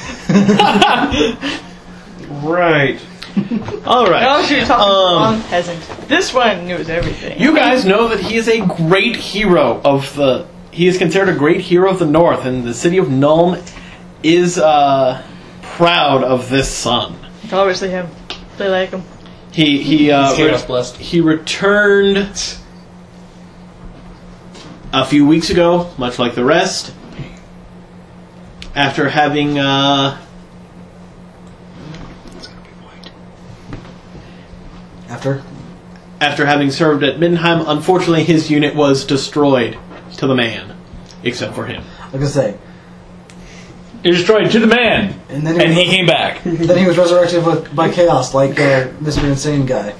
Speaker 3: Right. All right.
Speaker 5: Oh, you're talking to the
Speaker 3: Um,
Speaker 5: wrong peasant. This one knows everything.
Speaker 3: You guys know that he is a great hero of the. He is considered a great hero of the North, and the city of Nuln is uh, proud of this son.
Speaker 5: Obviously him. They like him.
Speaker 3: He he uh,
Speaker 7: He's chaos blessed.
Speaker 3: he returned a few weeks ago, much like the rest, after having. Uh,
Speaker 6: After?
Speaker 3: After having served at Mindenheim, unfortunately his unit was destroyed to the man, except for him.
Speaker 6: I was gonna say.
Speaker 7: You're destroyed to the man.
Speaker 6: And then
Speaker 7: And
Speaker 6: he,
Speaker 7: he came back.
Speaker 6: then he was resurrected with, by chaos, like uh, Mister Insane guy.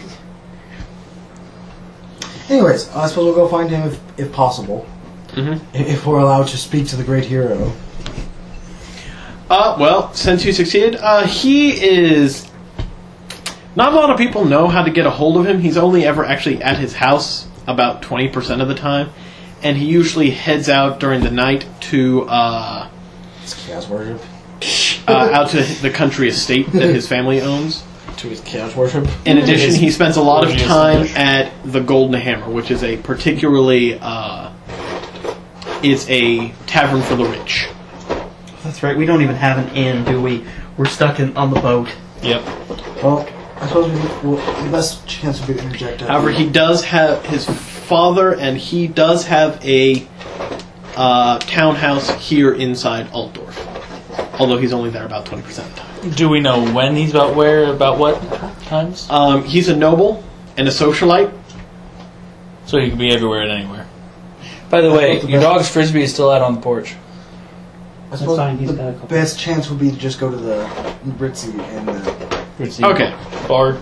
Speaker 6: Anyways, I suppose we'll go find him if, if possible.
Speaker 3: Mm-hmm.
Speaker 6: If we're allowed to speak to the great hero.
Speaker 3: Uh, well, since you succeeded, uh, he is... Not a lot of people know how to get a hold of him. He's only ever actually at his house about twenty percent of the time. And he usually heads out during the night to, uh...
Speaker 6: It's chaos worship.
Speaker 3: uh out to the country estate that his family owns.
Speaker 6: To his chaos worship.
Speaker 3: In addition, he spends a lot of
Speaker 7: Orgies.
Speaker 3: time at the Golden Hammer, which is a particularly, uh... It's a tavern for the rich.
Speaker 4: That's right. We don't even have an inn, do we? We're stuck in on the boat.
Speaker 3: Yep.
Speaker 6: Well, I suppose we, well, the best chance would be to interject.
Speaker 3: However, he does have his father, and he does have a uh, townhouse here inside Altdorf. Although he's only there about twenty percent of the time.
Speaker 7: Do we know when he's about where, about what times?
Speaker 3: Um, he's a noble and a socialite.
Speaker 7: So he can be everywhere and anywhere. By the way,
Speaker 6: the
Speaker 7: your
Speaker 6: best-
Speaker 7: dog's frisbee is still out on the porch.
Speaker 6: I suppose
Speaker 9: fine, he's
Speaker 6: the
Speaker 9: got a couple.
Speaker 6: best chance would be to just go to the Ritzy and uh,
Speaker 3: Okay.
Speaker 7: Bar.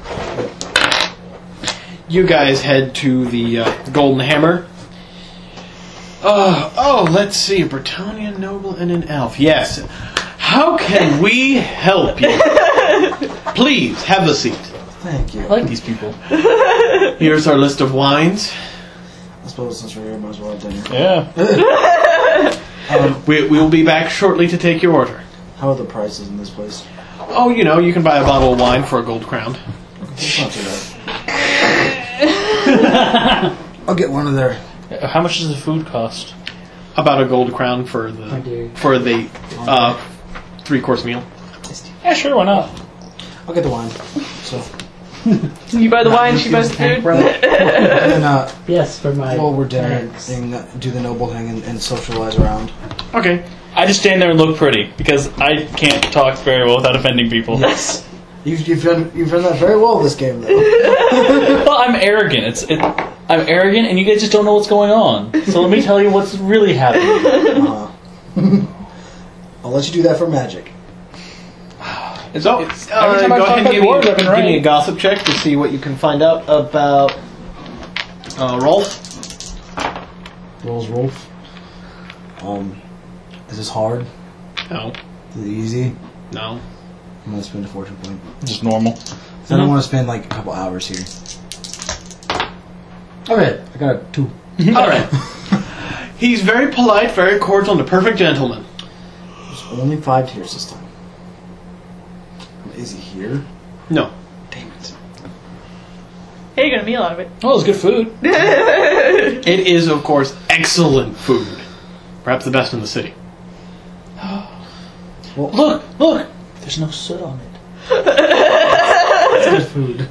Speaker 3: You guys head to the uh, Golden Hammer. Uh, oh, let's see. A Bretonnian noble and an elf. Yes. How can we help you? Please, have a seat.
Speaker 6: Thank you.
Speaker 7: I like these people.
Speaker 3: Here's our list of wines.
Speaker 6: I suppose since we're here, might as well have dinner.
Speaker 7: Yeah.
Speaker 6: Um,
Speaker 3: We, we will be back shortly to take your order.
Speaker 6: how are the prices in this place?
Speaker 3: Oh, you know, you can buy a bottle of wine for a gold crown.
Speaker 6: It's not too bad. I'll get one of their.
Speaker 7: How much does the food cost?
Speaker 3: About a gold crown for
Speaker 9: I
Speaker 3: the
Speaker 9: do.
Speaker 3: for the uh, three course meal.
Speaker 7: Yeah, sure, why not?
Speaker 6: I'll get the wine. So,
Speaker 5: You buy the wine, she buys the food.
Speaker 6: and then uh,
Speaker 9: Yes, for my.
Speaker 6: while we're dinner,
Speaker 9: thanks.
Speaker 6: thing, uh, do the noble thing and, and socialize around.
Speaker 3: Okay.
Speaker 7: I just stand there and look pretty because I can't talk very well without offending people.
Speaker 6: Yes. You've, you've done you've done that very well this game, though.
Speaker 7: Well, I'm arrogant. It's it. I'm arrogant, and you guys just don't know what's going on. So let me tell you what's really happening.
Speaker 6: Uh, I'll let you do that for magic.
Speaker 7: It's,
Speaker 3: So,
Speaker 7: it's,
Speaker 3: uh,
Speaker 7: every time I
Speaker 3: go
Speaker 7: talk
Speaker 3: ahead and
Speaker 7: about
Speaker 3: give
Speaker 7: the
Speaker 3: me,
Speaker 7: words, I've been
Speaker 3: give me a
Speaker 7: right.
Speaker 3: gossip check to see what you can find out about uh, Rolf.
Speaker 6: Rolls Rolf. Um, is this hard?
Speaker 3: No.
Speaker 6: Is it easy?
Speaker 3: No.
Speaker 6: I'm gonna spend a fortune point.
Speaker 7: Just normal.
Speaker 6: 'Cause I don't want to spend like a couple hours here. Okay, I got a two.
Speaker 3: All right. He's very polite, very cordial, and a perfect gentleman.
Speaker 6: There's only five tiers this time. Is he here?
Speaker 3: No.
Speaker 6: Damn it.
Speaker 5: Hey, you're gonna meal out of it.
Speaker 7: Oh, it's good food.
Speaker 3: It is, of course, excellent food. Perhaps the best in the city.
Speaker 7: Look, look. There's no soot on it.
Speaker 6: It's good food.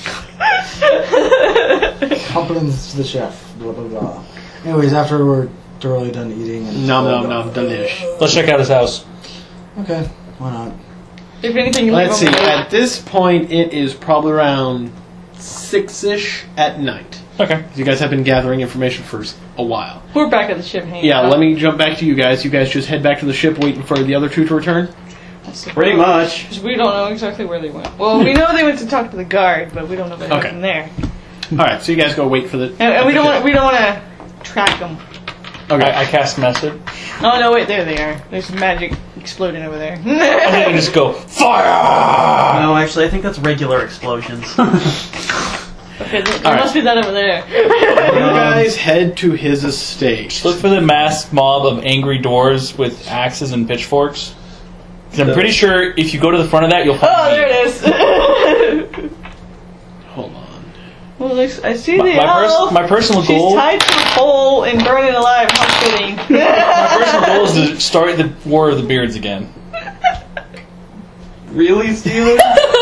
Speaker 6: Compliments to the chef. Blah blah blah. Anyways, after we're thoroughly done eating. And
Speaker 3: Nom nom nom, delish.
Speaker 7: Let's check out his house.
Speaker 6: Okay, why not?
Speaker 5: If anything, you
Speaker 3: Let's see.
Speaker 5: leave them alone.
Speaker 3: At this point, it is probably around six-ish at night.
Speaker 7: Okay.
Speaker 3: You guys have been gathering information for a while.
Speaker 5: We're back at the ship hanging
Speaker 3: Yeah,
Speaker 5: out.
Speaker 3: let me jump back to you guys. You guys just head back to the ship waiting for the other two to return?
Speaker 4: Pretty much.
Speaker 5: Because we don't know exactly where they went. Well, we know they went to talk to the guard, but we don't know what
Speaker 3: Okay.
Speaker 5: happened there.
Speaker 3: Alright, so you guys go wait for the...
Speaker 5: And, and we don't want we don't want to track them.
Speaker 3: Okay.
Speaker 7: I, I cast message.
Speaker 5: Oh no, wait, there they are. There's some magic exploding over there.
Speaker 7: And then I just go, fire!
Speaker 4: No, actually, I think that's regular explosions.
Speaker 5: Okay, there, there
Speaker 3: Alright.
Speaker 5: must be that over there.
Speaker 3: You guys head to his estate.
Speaker 7: Look for the masked mob of angry dwarves with axes and pitchforks. 'Cause I'm pretty sure if you go to the front of that, you'll find
Speaker 5: Oh,
Speaker 7: me.
Speaker 5: there it is.
Speaker 3: Hold on.
Speaker 5: Well, there's- I see
Speaker 7: My,
Speaker 5: the
Speaker 7: my, pers-
Speaker 5: elf.
Speaker 7: my personal
Speaker 5: She's
Speaker 7: goal,
Speaker 5: tied to a pole and burning alive. How fitting.
Speaker 7: my personal goal is to start the War of the Beards again.
Speaker 4: Really, Steven?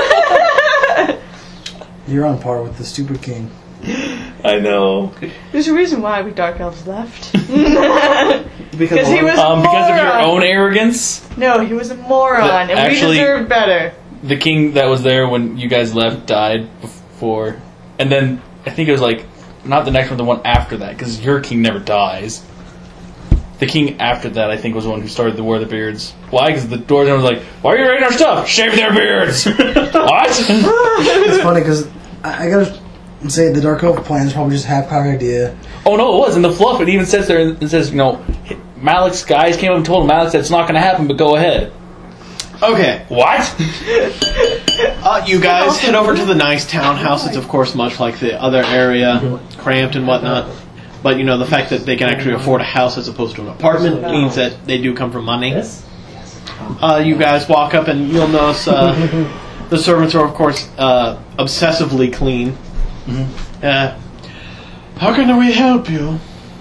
Speaker 6: You're on par with the stupid king.
Speaker 7: I know.
Speaker 5: There's a reason why we dark elves left.
Speaker 4: Because
Speaker 5: he was
Speaker 7: Um,
Speaker 5: a
Speaker 7: because of your
Speaker 5: moron.
Speaker 7: own arrogance,
Speaker 5: No, he was a moron,
Speaker 7: That
Speaker 5: and
Speaker 7: actually-
Speaker 5: we deserve better.
Speaker 7: the king that was there when you guys left died before, and then I think it was like not the next one, the one after that, because your king never dies. The king after that, I think, was the one who started the War of the Beards. Why? Because the dwarves was like, "Why are you raiding our stuff? Shave their beards!" What?
Speaker 6: It's funny because I, I gotta say the Dark Elf plan is probably just a half-cocked idea.
Speaker 7: Oh no, it was in the fluff. It even says there. It says, you know, Malik's guys came up and told him, Malik said it's not going to happen, but go ahead.
Speaker 3: Okay.
Speaker 7: What?
Speaker 3: Uh, you guys head over to the nice townhouse. It's, of course, much like the other area, cramped and whatnot. But, you know, the fact that they can actually afford a house as opposed to an apartment means that they do come from money. Uh, you guys walk up and you'll notice uh, the servants are, of course, uh, obsessively clean. Uh, how can we help you?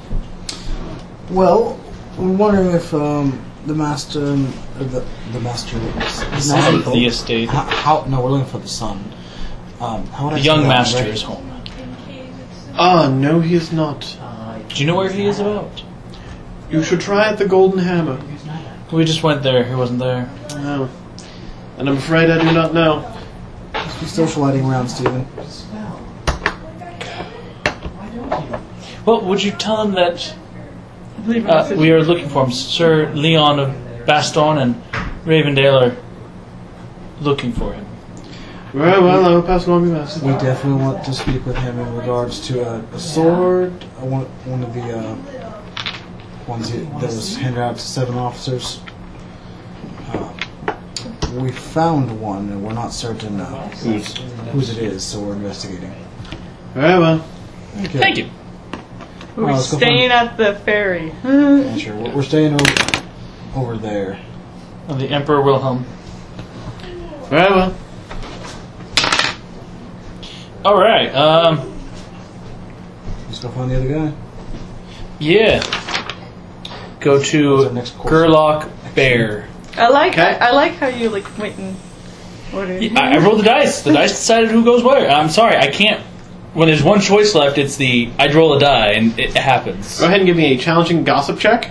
Speaker 6: Well, we're wondering if um, the master, um, or the the master, is
Speaker 7: Son of the estate.
Speaker 6: How, how? No, we're looking for the son. Um, how would I
Speaker 7: The
Speaker 6: say
Speaker 7: young
Speaker 6: that
Speaker 7: master
Speaker 6: right?
Speaker 7: is home.
Speaker 3: Ah, no, he is not.
Speaker 7: Do you know where he is about?
Speaker 3: You should try at the Golden Hammer.
Speaker 7: We just went there. He wasn't there.
Speaker 3: No. And I'm afraid I do not know.
Speaker 6: He's socializing around, Stephen.
Speaker 7: Well, would you tell him that
Speaker 5: Leave a
Speaker 7: uh,
Speaker 5: message.
Speaker 7: we are looking for him? Sir Leon of Baston and Ravendale are looking for him.
Speaker 3: Very well, I will pass along your message.
Speaker 6: We definitely want to speak with him in regards to a, a sword. I want one of the uh, ones he, that was handed out to seven officers. Uh, we found one, and we're not certain uh, whose whose it is, so we're investigating.
Speaker 3: Very well.
Speaker 6: Okay.
Speaker 7: Thank you.
Speaker 5: We're
Speaker 6: Oh, let's go
Speaker 5: staying at the ferry.
Speaker 6: Yeah, sure. We're we're staying over over there.
Speaker 7: Of the Emperor Wilhelm.
Speaker 3: Very well.
Speaker 7: All right. Um.
Speaker 6: Let's go find the other guy.
Speaker 7: Yeah. Go to
Speaker 6: What's our next course?
Speaker 7: Gerlach Bear.
Speaker 5: I like
Speaker 3: Okay.
Speaker 5: I, I like how you like went and ordered.
Speaker 7: Yeah, I I rolled the dice. The dice decided who goes where. I'm sorry, I can't. When there's one choice left, it's the I'd roll a die, and it happens.
Speaker 3: Go ahead and give me a challenging gossip check.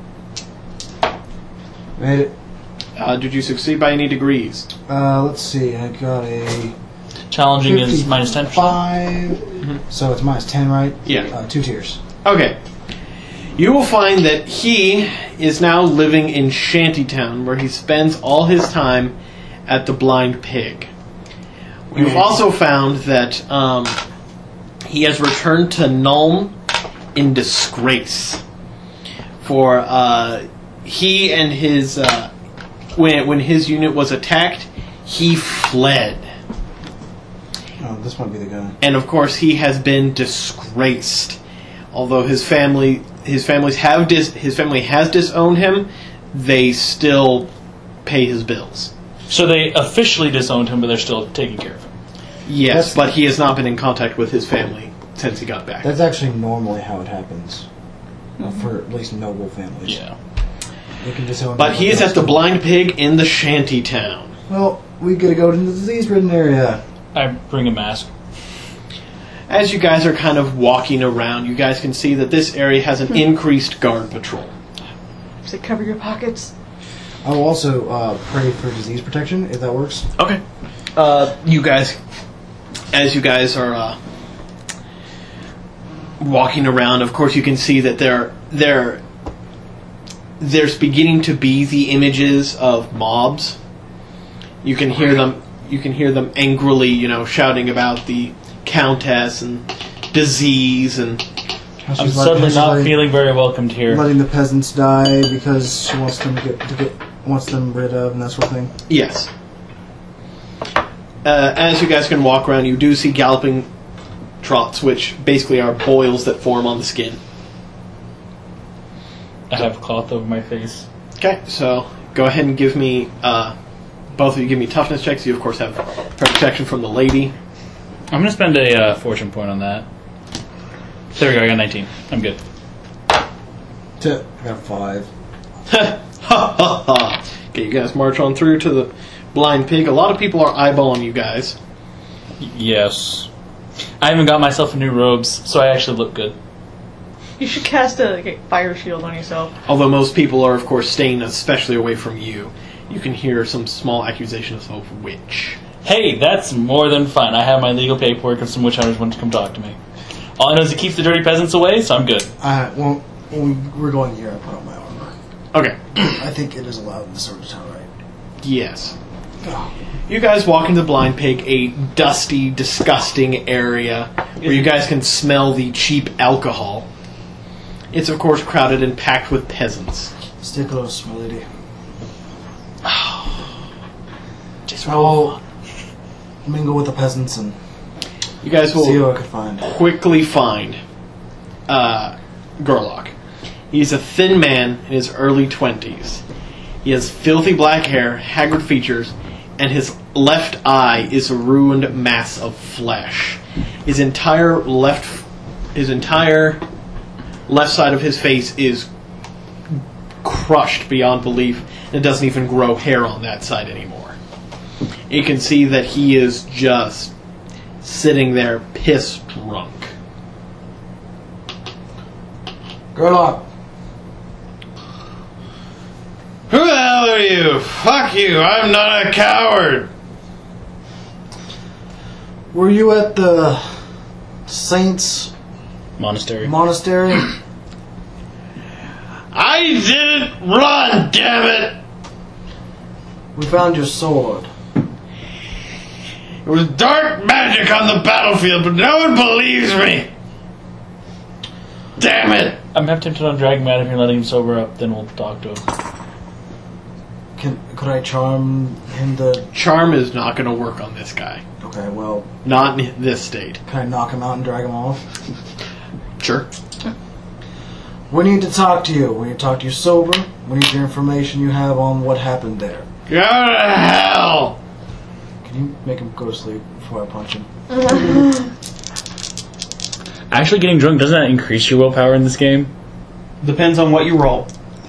Speaker 6: Made it.
Speaker 3: Uh, did you succeed by any degrees?
Speaker 6: Uh, let's see. I got a
Speaker 7: Challenging is minus ten percent.
Speaker 6: five. So it's minus ten, right?
Speaker 3: Yeah.
Speaker 6: Uh, two tiers.
Speaker 3: Okay. You will find that he is now living in Shantytown, where he spends all his time at the Blind Pig. You've also found that um, he has returned to Nuln in disgrace. For uh, he and his uh, when when his unit was attacked, he fled.
Speaker 6: Oh, this might be the guy.
Speaker 3: And of course, he has been disgraced. Although his family, his families have dis, his family has disowned him, they still pay his bills.
Speaker 7: So they officially disowned him, but they're still taking care of him.
Speaker 3: Yes,
Speaker 6: That's-
Speaker 3: but he has not been in contact with his family since he got back.
Speaker 6: That's actually normally how it happens. Uh, for at least noble families.
Speaker 7: Yeah.
Speaker 6: They can disown
Speaker 3: But he is
Speaker 6: everyone
Speaker 3: at the
Speaker 6: else.
Speaker 3: Blind Pig in the Shanty Town.
Speaker 6: Well, we gotta go to the disease-ridden area.
Speaker 7: I bring a mask.
Speaker 3: as you guys are kind of walking around, you guys can see that this area has an increased guard patrol.
Speaker 5: Does it cover your pockets?
Speaker 6: I will also uh, pray for disease protection, if that works.
Speaker 3: Okay. Uh, you guys, as you guys are uh, walking around, of course you can see that there, there, there's beginning to be the images of mobs. You can hear them. You can hear them angrily, you know, shouting about the Countess and disease and.
Speaker 6: How
Speaker 7: I'm
Speaker 6: she's let-
Speaker 7: suddenly
Speaker 6: how she's
Speaker 7: not
Speaker 6: letting-
Speaker 7: feeling very welcomed here.
Speaker 6: Letting the peasants die because she wants them to get to get wants them rid of and that sort of thing.
Speaker 3: Yes. Uh, as you guys can walk around, you do see galloping trots, which basically are boils that form on the skin.
Speaker 7: I have cloth over my face.
Speaker 3: Okay, so go ahead and give me, uh, both of you give me toughness checks. You, of course, have protection from the lady.
Speaker 7: I'm going to spend a uh, fortune point on that. There we go, I got nineteen. I'm good.
Speaker 6: T- I got a five.
Speaker 3: Ha ha ha! Okay, you guys march on through to the blind pig. A lot of people are eyeballing you guys.
Speaker 7: Y- yes. I haven't got myself a new robes, so I actually look good.
Speaker 5: You should cast a, like, a fire shield on yourself.
Speaker 3: Although most people are, of course, staying especially away from you. You can hear some small accusations of witch.
Speaker 7: Hey, that's more than fine. I have my legal paperwork if some witch hunters want to come talk to me. All I know is it keeps the dirty peasants away, so I'm good.
Speaker 6: I well, when we were going here, I put on my armor.
Speaker 3: Okay.
Speaker 6: I think it is allowed in the Sword of Town, right?
Speaker 3: Yes. You guys walk into the Blind Pig, a dusty, disgusting area where you guys can smell the cheap alcohol. It's, of course, crowded and packed with peasants.
Speaker 6: Stay close, my lady.
Speaker 3: Just
Speaker 6: roll. Mingle with the peasants and
Speaker 3: You guys will
Speaker 6: see who I could find.
Speaker 3: quickly find uh, Gerlach. He's a thin man in his early twenties. He has filthy black hair, haggard features, and his left eye is a ruined mass of flesh. His entire left, his entire left side of his face is crushed beyond belief, and it doesn't even grow hair on that side anymore. You can see that he is just sitting there piss drunk.
Speaker 6: Gerlach.
Speaker 3: Who the hell are you? Fuck you, I'm not a coward.
Speaker 6: Were you at the Saints
Speaker 7: Monastery.
Speaker 6: Monastery?
Speaker 3: I didn't run, damn it!
Speaker 6: We found your sword.
Speaker 3: It was dark magic on the battlefield, but no one believes me. Damn it!
Speaker 7: I'm half tempted on dragging him out if you're letting him sober up, then we'll talk to him.
Speaker 6: Can could I charm him to?
Speaker 3: Charm is not going to work on this guy.
Speaker 6: Okay, well,
Speaker 3: Not in this state.
Speaker 6: can I knock him out and drag him off?
Speaker 3: Sure.
Speaker 6: We need to talk to you. We need to talk to you sober. We need your information you have on what happened there.
Speaker 3: Go to hell!
Speaker 6: Can you make him go to sleep before I punch him?
Speaker 7: Actually, getting drunk, doesn't that increase your willpower in this game?
Speaker 4: Depends on what you roll.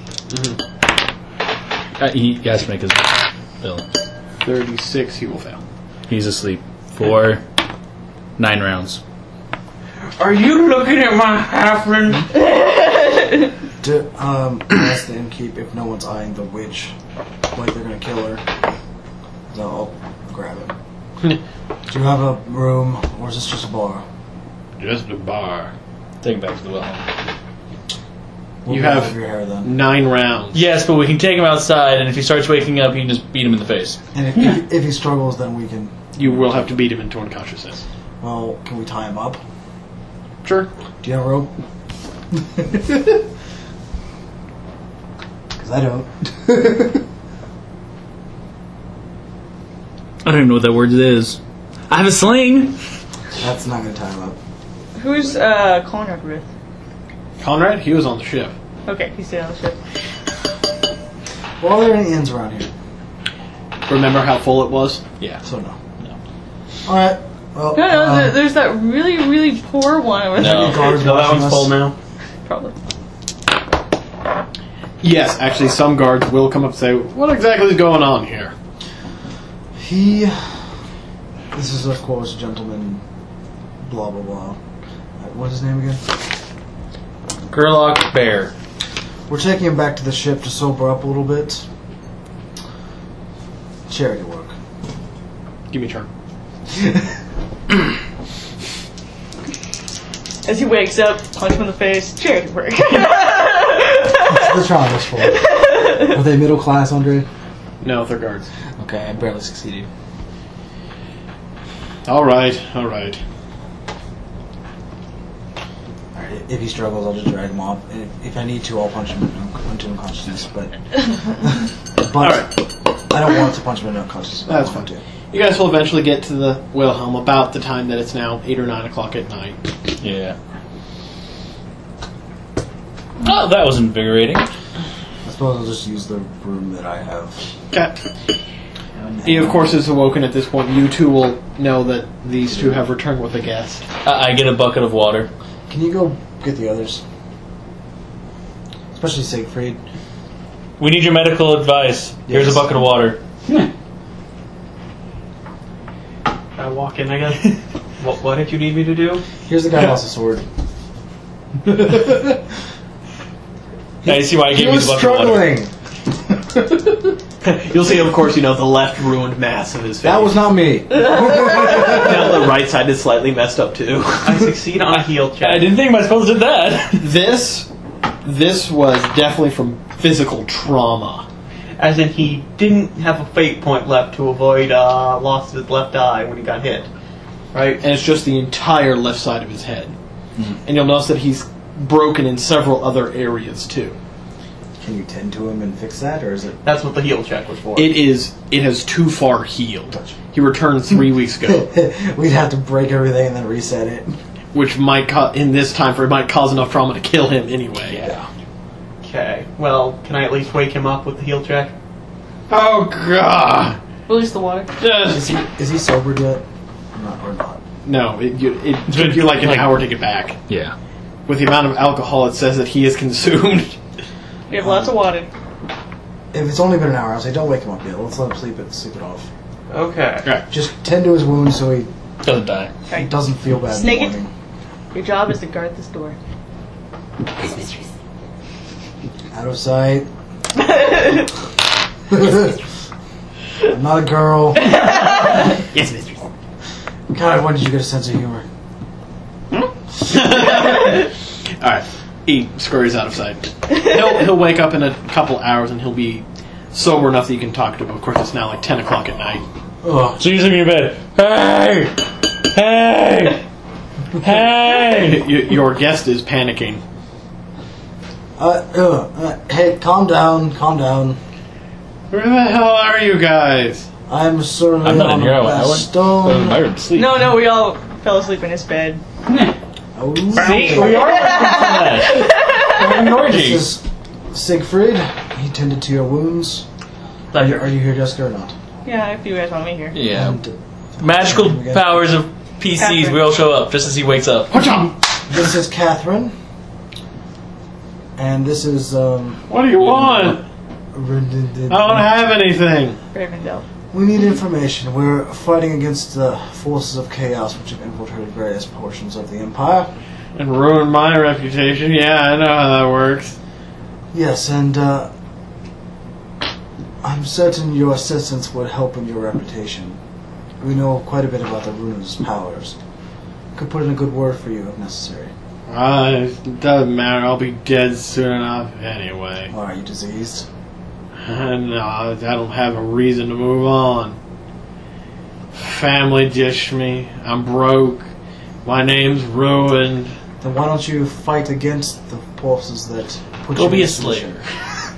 Speaker 7: Uh, he has to make his bill.
Speaker 3: thirty-six, he will fail.
Speaker 7: He's asleep for nine rounds.
Speaker 4: Are you looking at my halfling?
Speaker 6: To, um, ask the innkeep if no one's eyeing the witch, like they're gonna kill her. So I'll grab him. Do you have a room, or is this just a bar?
Speaker 3: Just a bar.
Speaker 7: Take him back to the well.
Speaker 6: We'll
Speaker 3: You
Speaker 6: get
Speaker 3: have
Speaker 6: out of your hair then.
Speaker 3: nine rounds.
Speaker 7: Yes, but we can take him outside, and if he starts waking up, he can just beat him in the face.
Speaker 6: And if, if, if he struggles, then we can.
Speaker 3: You will have to beat him into unconsciousness.
Speaker 6: Well, can we tie him up?
Speaker 3: Sure.
Speaker 6: Do you have a rope? Because I don't.
Speaker 7: I don't even know what that word is. I have a sling!
Speaker 6: That's not going to tie him up.
Speaker 5: Who's uh, Conrad with?
Speaker 3: Conrad, he was on the ship.
Speaker 5: Okay, he's still on the ship.
Speaker 6: Well, are there any inns around here?
Speaker 3: Remember how full it was?
Speaker 7: Yeah.
Speaker 6: So no.
Speaker 7: No.
Speaker 6: Alright. Well,
Speaker 5: No, no,
Speaker 6: um,
Speaker 5: there- there's that really, really poor one over there.
Speaker 7: No.
Speaker 6: guards
Speaker 4: No, that
Speaker 6: watching
Speaker 4: one's
Speaker 6: us?
Speaker 4: full now.
Speaker 5: Probably.
Speaker 3: Yes, actually, some guards will come up and say, what exactly is going on here?
Speaker 6: He. This is, of course, gentleman blah blah blah. Uh, what's his name again?
Speaker 7: Gerlach Bear.
Speaker 6: We're taking him back to the ship to sober up a little bit. Charity work.
Speaker 3: Give me a turn.
Speaker 5: As he wakes up, punch him in the face. Charity work.
Speaker 6: What's the Charmers for? Are they middle class, Andre?
Speaker 3: No, they're guards.
Speaker 7: Okay, I barely succeeded.
Speaker 3: All right, all right.
Speaker 6: Alright, if he struggles, I'll just drag him off. If, if I need to, I'll punch him into unconsciousness. But, but
Speaker 3: Alright.
Speaker 6: I don't want to punch him into unconsciousness.
Speaker 3: That's fine.
Speaker 6: too.
Speaker 3: You guys will eventually get to the Wilhelm about the time that it's now eight or nine o'clock at night.
Speaker 7: Yeah. Oh, that was invigorating.
Speaker 6: I suppose I'll just use the room that I have.
Speaker 3: Okay. He, of course, is awoken at this point. You two will know that these two have returned with a guest.
Speaker 7: I, I get a bucket of water.
Speaker 6: Can you go get the others? Especially Siegfried.
Speaker 7: We need your medical advice. Here's
Speaker 6: Yes.
Speaker 7: a bucket of water.
Speaker 4: I walk in, I guess. what, what did you need me to do?
Speaker 6: Here's the guy who lost a sword.
Speaker 7: I see why I
Speaker 6: He
Speaker 7: gave you
Speaker 6: was
Speaker 7: the bucket of water.
Speaker 6: struggling!
Speaker 3: You'll see, of course, you know, the left ruined mass of his face.
Speaker 6: That was not me.
Speaker 3: Now the right side is slightly messed up, too.
Speaker 4: I succeed on a heal check.
Speaker 7: I didn't think my spells did that.
Speaker 3: This, this was definitely from physical trauma.
Speaker 4: As in, he didn't have a fate point left to avoid uh, loss of his left eye when he got hit. Right?
Speaker 3: And it's just the entire left side of his head. And you'll notice that he's broken in several other areas, too.
Speaker 6: Can you tend to him and fix that, or is it...
Speaker 4: That's what the heal check was for.
Speaker 3: It is. It has too far healed. He returned three weeks ago,
Speaker 6: We'd have to break everything and then reset it.
Speaker 3: which might ca- in this time frame might cause enough trauma to kill him anyway.
Speaker 6: Yeah.
Speaker 4: Okay. Well, can I at least wake him up with the heal check?
Speaker 3: Oh God!
Speaker 5: Release the water.
Speaker 6: Is
Speaker 3: Just
Speaker 6: he, is he sobered yet? Not, or not?
Speaker 3: no. It, you, it took you like an
Speaker 7: like-
Speaker 3: hour to get back.
Speaker 7: Yeah.
Speaker 3: With the amount of alcohol it says that he is consumed.
Speaker 5: We have lots of water.
Speaker 6: If it's only been an hour, I'll say don't wake him up yet. Let's let him sleep it, sleep it off.
Speaker 4: Okay.
Speaker 3: Right.
Speaker 6: Just tend to his wounds so he,
Speaker 7: Doesn't die.
Speaker 6: he doesn't feel bad
Speaker 5: Snake
Speaker 6: in
Speaker 5: it.
Speaker 6: the morning.
Speaker 5: Your job is to guard this door.
Speaker 6: Out of sight. I'm not a girl.
Speaker 3: Yes, mistress.
Speaker 6: God, when did you get a sense of humor?
Speaker 3: All right. He scurries out of sight. He'll he'll wake up in a couple hours and he'll be sober enough that you can talk to him. Of course, it's now like ten o'clock at night.
Speaker 6: Ugh.
Speaker 7: So you're sitting in your bed. Hey! Hey! Hey!
Speaker 3: Y- Your guest is panicking.
Speaker 6: Uh, uh, uh, hey, calm down, calm down.
Speaker 3: Where the hell are you guys?
Speaker 6: I'm certainly
Speaker 7: I'm not
Speaker 6: on
Speaker 7: in here. I
Speaker 6: a
Speaker 7: went, I went, I
Speaker 6: stone.
Speaker 7: went to sleep.
Speaker 5: No, no, we all fell asleep in his bed.
Speaker 6: Oh,
Speaker 7: See? We are an orgy.
Speaker 6: This is Siegfried. He tended to your wounds. Are you, are you here, Jessica, or not?
Speaker 5: Yeah, if you guys want me here.
Speaker 7: Yeah.
Speaker 6: And, uh,
Speaker 7: Magical
Speaker 6: we got-
Speaker 7: powers of P Cs.
Speaker 5: Catherine.
Speaker 7: We all show up just as he wakes up.
Speaker 6: This is Catherine. And this is, um...
Speaker 3: What do you want? I don't have anything.
Speaker 5: Ravendell.
Speaker 6: We need information. We're fighting against the forces of chaos which have infiltrated various portions of the Empire.
Speaker 3: And ruin my reputation. Yeah, I know how that works.
Speaker 6: Yes, and uh, I'm certain your assistance would help in your reputation. We know quite a bit about the runes' powers. Could put in a good word for you if necessary.
Speaker 3: Uh, it doesn't matter. I'll be dead soon enough anyway.
Speaker 6: Oh, are you diseased?
Speaker 3: No, I don't have a reason to move on. Family dished me. I'm broke. My name's ruined.
Speaker 6: Then why don't you fight against the forces that put
Speaker 7: Go
Speaker 6: you
Speaker 7: be
Speaker 6: in
Speaker 7: a
Speaker 6: this position?
Speaker 7: slayer.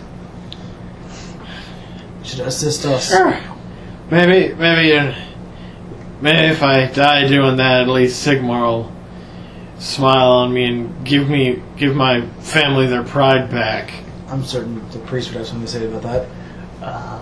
Speaker 6: You should assist us.
Speaker 3: Maybe, maybe, uh, maybe if I die doing that, at least Sigmar will smile on me and give me, give my family their pride back.
Speaker 6: I'm certain the priest would have something to say about that.
Speaker 4: Uh,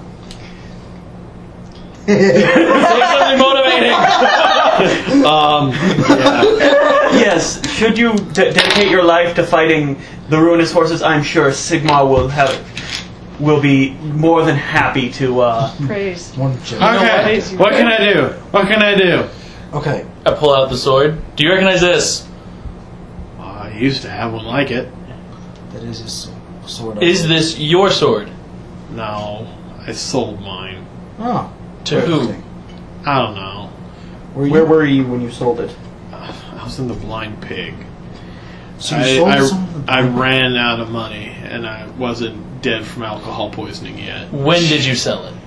Speaker 7: Say something motivating.
Speaker 3: Um, yeah.
Speaker 4: yes, should you de- dedicate your life to fighting the ruinous forces, I'm sure Sigmar will have will be more than happy to. Uh,
Speaker 5: Praise.
Speaker 6: One joke.
Speaker 3: Okay, what can I do? What can I do?
Speaker 6: Okay,
Speaker 7: I pull out the sword. Do you recognize this?
Speaker 3: Uh, I used to have one like it.
Speaker 6: That is his sword.
Speaker 7: Is this your sword?
Speaker 3: No, I sold mine.
Speaker 6: Oh.
Speaker 7: To who?
Speaker 6: Interesting.
Speaker 3: I don't know.
Speaker 6: Were you,
Speaker 4: Where were you when you sold it?
Speaker 3: I was in the Blind Pig.
Speaker 6: so you
Speaker 3: I,
Speaker 6: sold
Speaker 3: I,
Speaker 6: some?
Speaker 3: I ran out of money, and I wasn't dead from alcohol poisoning yet.
Speaker 7: When did you sell it?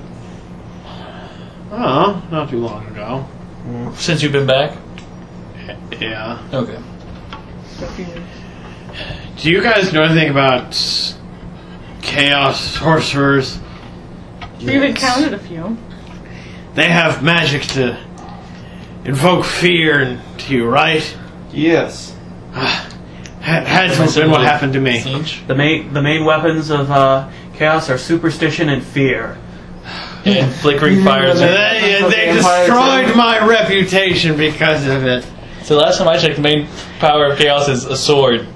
Speaker 3: Oh, not too long ago.
Speaker 7: Since you've been back?
Speaker 3: Yeah.
Speaker 7: Okay.
Speaker 3: Do you guys know anything about chaos sorcerers?
Speaker 5: We've encountered a few.
Speaker 3: They have magic to invoke fear into you, right?
Speaker 4: Yes.
Speaker 3: Had, had to have been what happened to me.
Speaker 7: Siege?
Speaker 4: The main the main weapons of uh, chaos are superstition and fear.
Speaker 7: And flickering fires.
Speaker 3: They, they destroyed my reputation because of it.
Speaker 7: So last time I checked, the main power of chaos is a sword.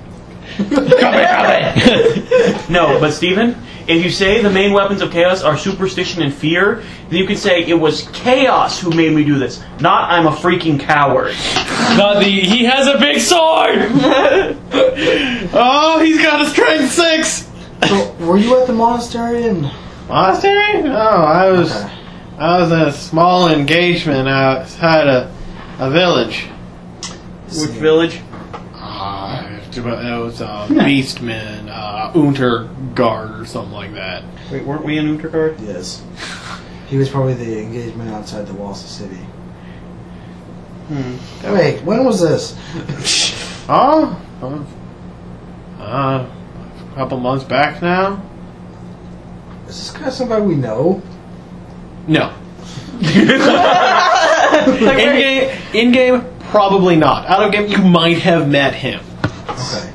Speaker 4: No, but Stephen, if you say the main weapons of chaos are superstition and fear, then you can say it was chaos who made me do this, not I'm a freaking coward.
Speaker 7: Not the he has a big sword.
Speaker 3: Oh, he's got a strength six!
Speaker 6: So, were you at the monastery? And
Speaker 3: Monastery? No, I was
Speaker 6: Okay.
Speaker 3: I was in a small engagement outside a, a village.
Speaker 4: Which village?
Speaker 3: Uh, it was uh, Beastmen, uh, Untergard or something like that.
Speaker 4: Wait, weren't we in Untergard?
Speaker 6: yes, he was probably the engagement outside the walls of the city.
Speaker 4: Hmm.
Speaker 6: Wait, when was this?
Speaker 3: Oh, uh, a couple months back now.
Speaker 6: Is this guy somebody we know?
Speaker 3: No. in game, in game, probably not. Out of game, you might have met him.
Speaker 6: Okay.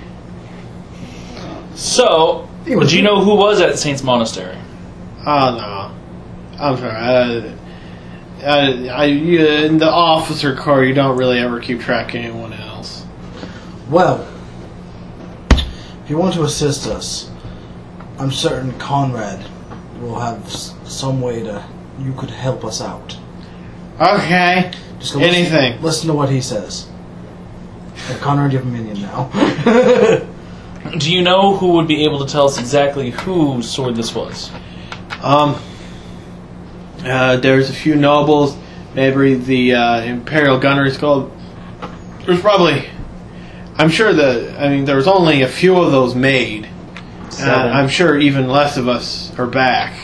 Speaker 7: So,
Speaker 6: He was-
Speaker 7: do you know who was at Saint's Monastery?
Speaker 3: Oh no, I'm sorry. Uh, uh, I, you, in the officer corps, you don't really ever keep track of anyone else.
Speaker 6: Well, if you want to assist us, I'm certain Conrad will have s- some way to. You could help us out.
Speaker 3: Okay.
Speaker 6: Just go
Speaker 3: Anything.
Speaker 6: Listen, listen to what he says. Yeah, Conrad, you have a minion now.
Speaker 7: Do you know who would be able to tell us exactly whose sword this was?
Speaker 3: Um. Uh, there's a few nobles. Maybe the uh, Imperial Gunner is called. There's probably. I'm sure the. I mean, there was only a few of those made. Uh, I'm sure even less of us are back.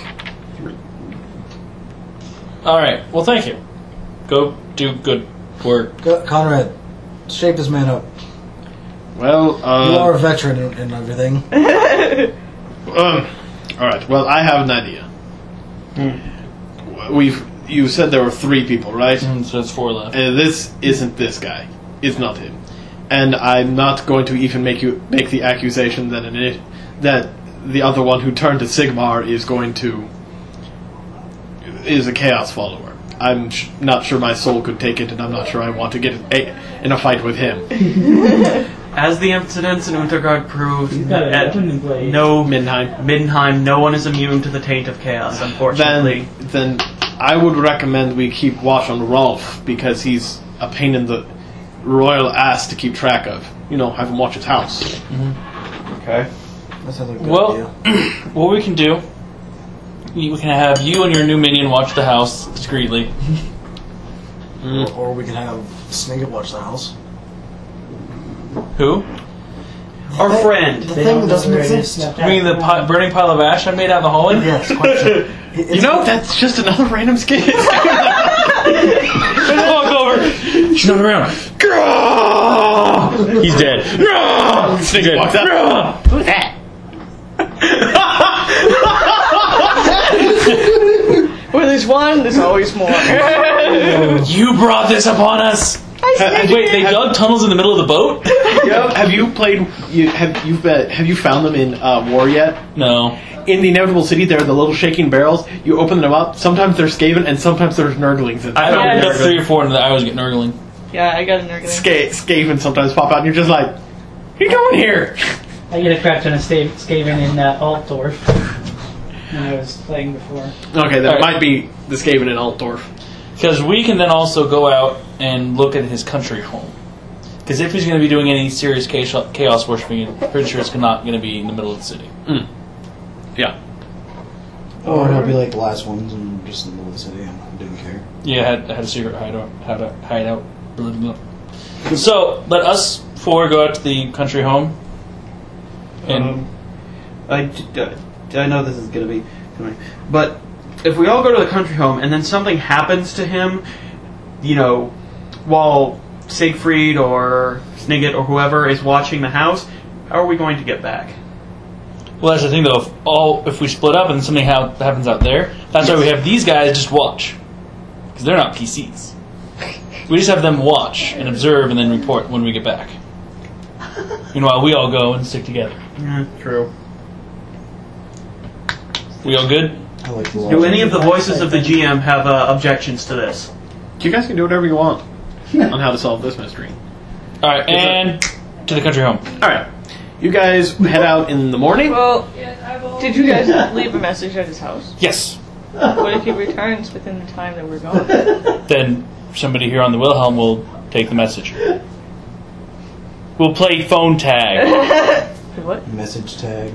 Speaker 7: Alright, well thank you. Go do good work.
Speaker 6: Go- Conrad, shape this man up.
Speaker 3: Well, uh,
Speaker 6: You are a veteran and, and everything.
Speaker 3: um, all right. Well, I have an idea.
Speaker 7: Hmm.
Speaker 3: We've. You said there were three people, right?
Speaker 7: Mm, so it's four left.
Speaker 3: And this isn't this guy. It's not him. And I'm not going to even make you make the accusation that an, that the other one who turned to Sigmar is going to is a chaos follower. I'm sh- not sure my soul could take it, and I'm not sure I want to get a, in a fight with him.
Speaker 4: As the incidents in Untergard proved,
Speaker 9: He's got a
Speaker 4: at
Speaker 9: weapon in blade.
Speaker 4: no
Speaker 3: Midnight.
Speaker 4: Middenheim, no one is immune to the taint of chaos, unfortunately.
Speaker 3: Then, then I would recommend we keep watch on Rolf because he's a pain in the royal ass to keep track of. You know, have him watch his house.
Speaker 4: Okay.
Speaker 6: That sounds like a good
Speaker 7: Well,
Speaker 6: idea.
Speaker 7: what we can do, we can have you and your new minion watch the house discreetly.
Speaker 6: Or, or we can have Snicket watch the house.
Speaker 7: Who?
Speaker 4: Our
Speaker 6: That-
Speaker 4: friend.
Speaker 6: The
Speaker 9: They
Speaker 6: thing
Speaker 9: don't
Speaker 6: that doesn't
Speaker 9: know where it is.
Speaker 6: exist.
Speaker 7: You mean the pi- burning pile of ash I made out in the hallway?
Speaker 6: Yes, quite sure. It-
Speaker 3: You
Speaker 6: it's-
Speaker 3: know, that's just another random skin.
Speaker 7: Walk over. She's not around. He's dead.
Speaker 3: Snake walks up. Who's that?
Speaker 5: Where there's one, there's always more.
Speaker 7: You brought this upon us. Wait, they dug tunnels in the middle of the boat?
Speaker 3: Yep. Have you played? You have you uh, have you found them in uh, War yet?
Speaker 7: No.
Speaker 3: In the Inevitable City, there are the little shaking barrels. You open them up. Sometimes they're Skaven, and sometimes there's Nurglings in them.
Speaker 7: I
Speaker 5: Yeah.
Speaker 7: got three or four and I always get nurgling.
Speaker 5: Yeah, I got a nurgling.
Speaker 3: Ska- Skaven sometimes pop out, and you're just like, "What are you doing here?"
Speaker 9: I get a crap ton of sta- Skaven in uh, Altdorf when I was playing before.
Speaker 3: Okay, that
Speaker 7: Alright.
Speaker 3: might be the Skaven in Altdorf.
Speaker 7: Because we can then also go out and look at his country home. Because if he's going to be doing any serious chaos, chaos worshipping, I'm pretty sure it's not going to be in the middle of the city.
Speaker 3: Mm. Yeah.
Speaker 6: Or it'll be like the last ones and just in the middle of the city. I didn't care.
Speaker 7: Yeah, had had a secret hideout. Had a hideout. Blah, blah, blah. So let us four go out to the country home. And
Speaker 4: Um, I, d- uh, I know this is going to be, but if we all go to the country home and then something happens to him, you know, while Siegfried or Snigget or whoever is watching the house, how are we going to get back?
Speaker 7: well, that's the thing though. If all if we split up and something ha- happens out there, that's why we have these guys just watch, because they're not P Cs. We just have them watch and observe and then report when we get back. Meanwhile, we all go and stick together.
Speaker 4: Yeah, true.
Speaker 7: We all good?
Speaker 6: I like the
Speaker 4: Do any of the voices of the G M have uh, objections to this?
Speaker 3: You guys can do whatever you want on how to solve this mystery.
Speaker 7: All right, and to the country home.
Speaker 3: All right. You guys head out in the morning.
Speaker 5: Well, did you guys leave a message at his house?
Speaker 7: Yes.
Speaker 5: What if he returns within the time that we're gone?
Speaker 7: Then somebody here on the Wilhelm will take the message. We'll play phone tag.
Speaker 5: What?
Speaker 6: Message tag.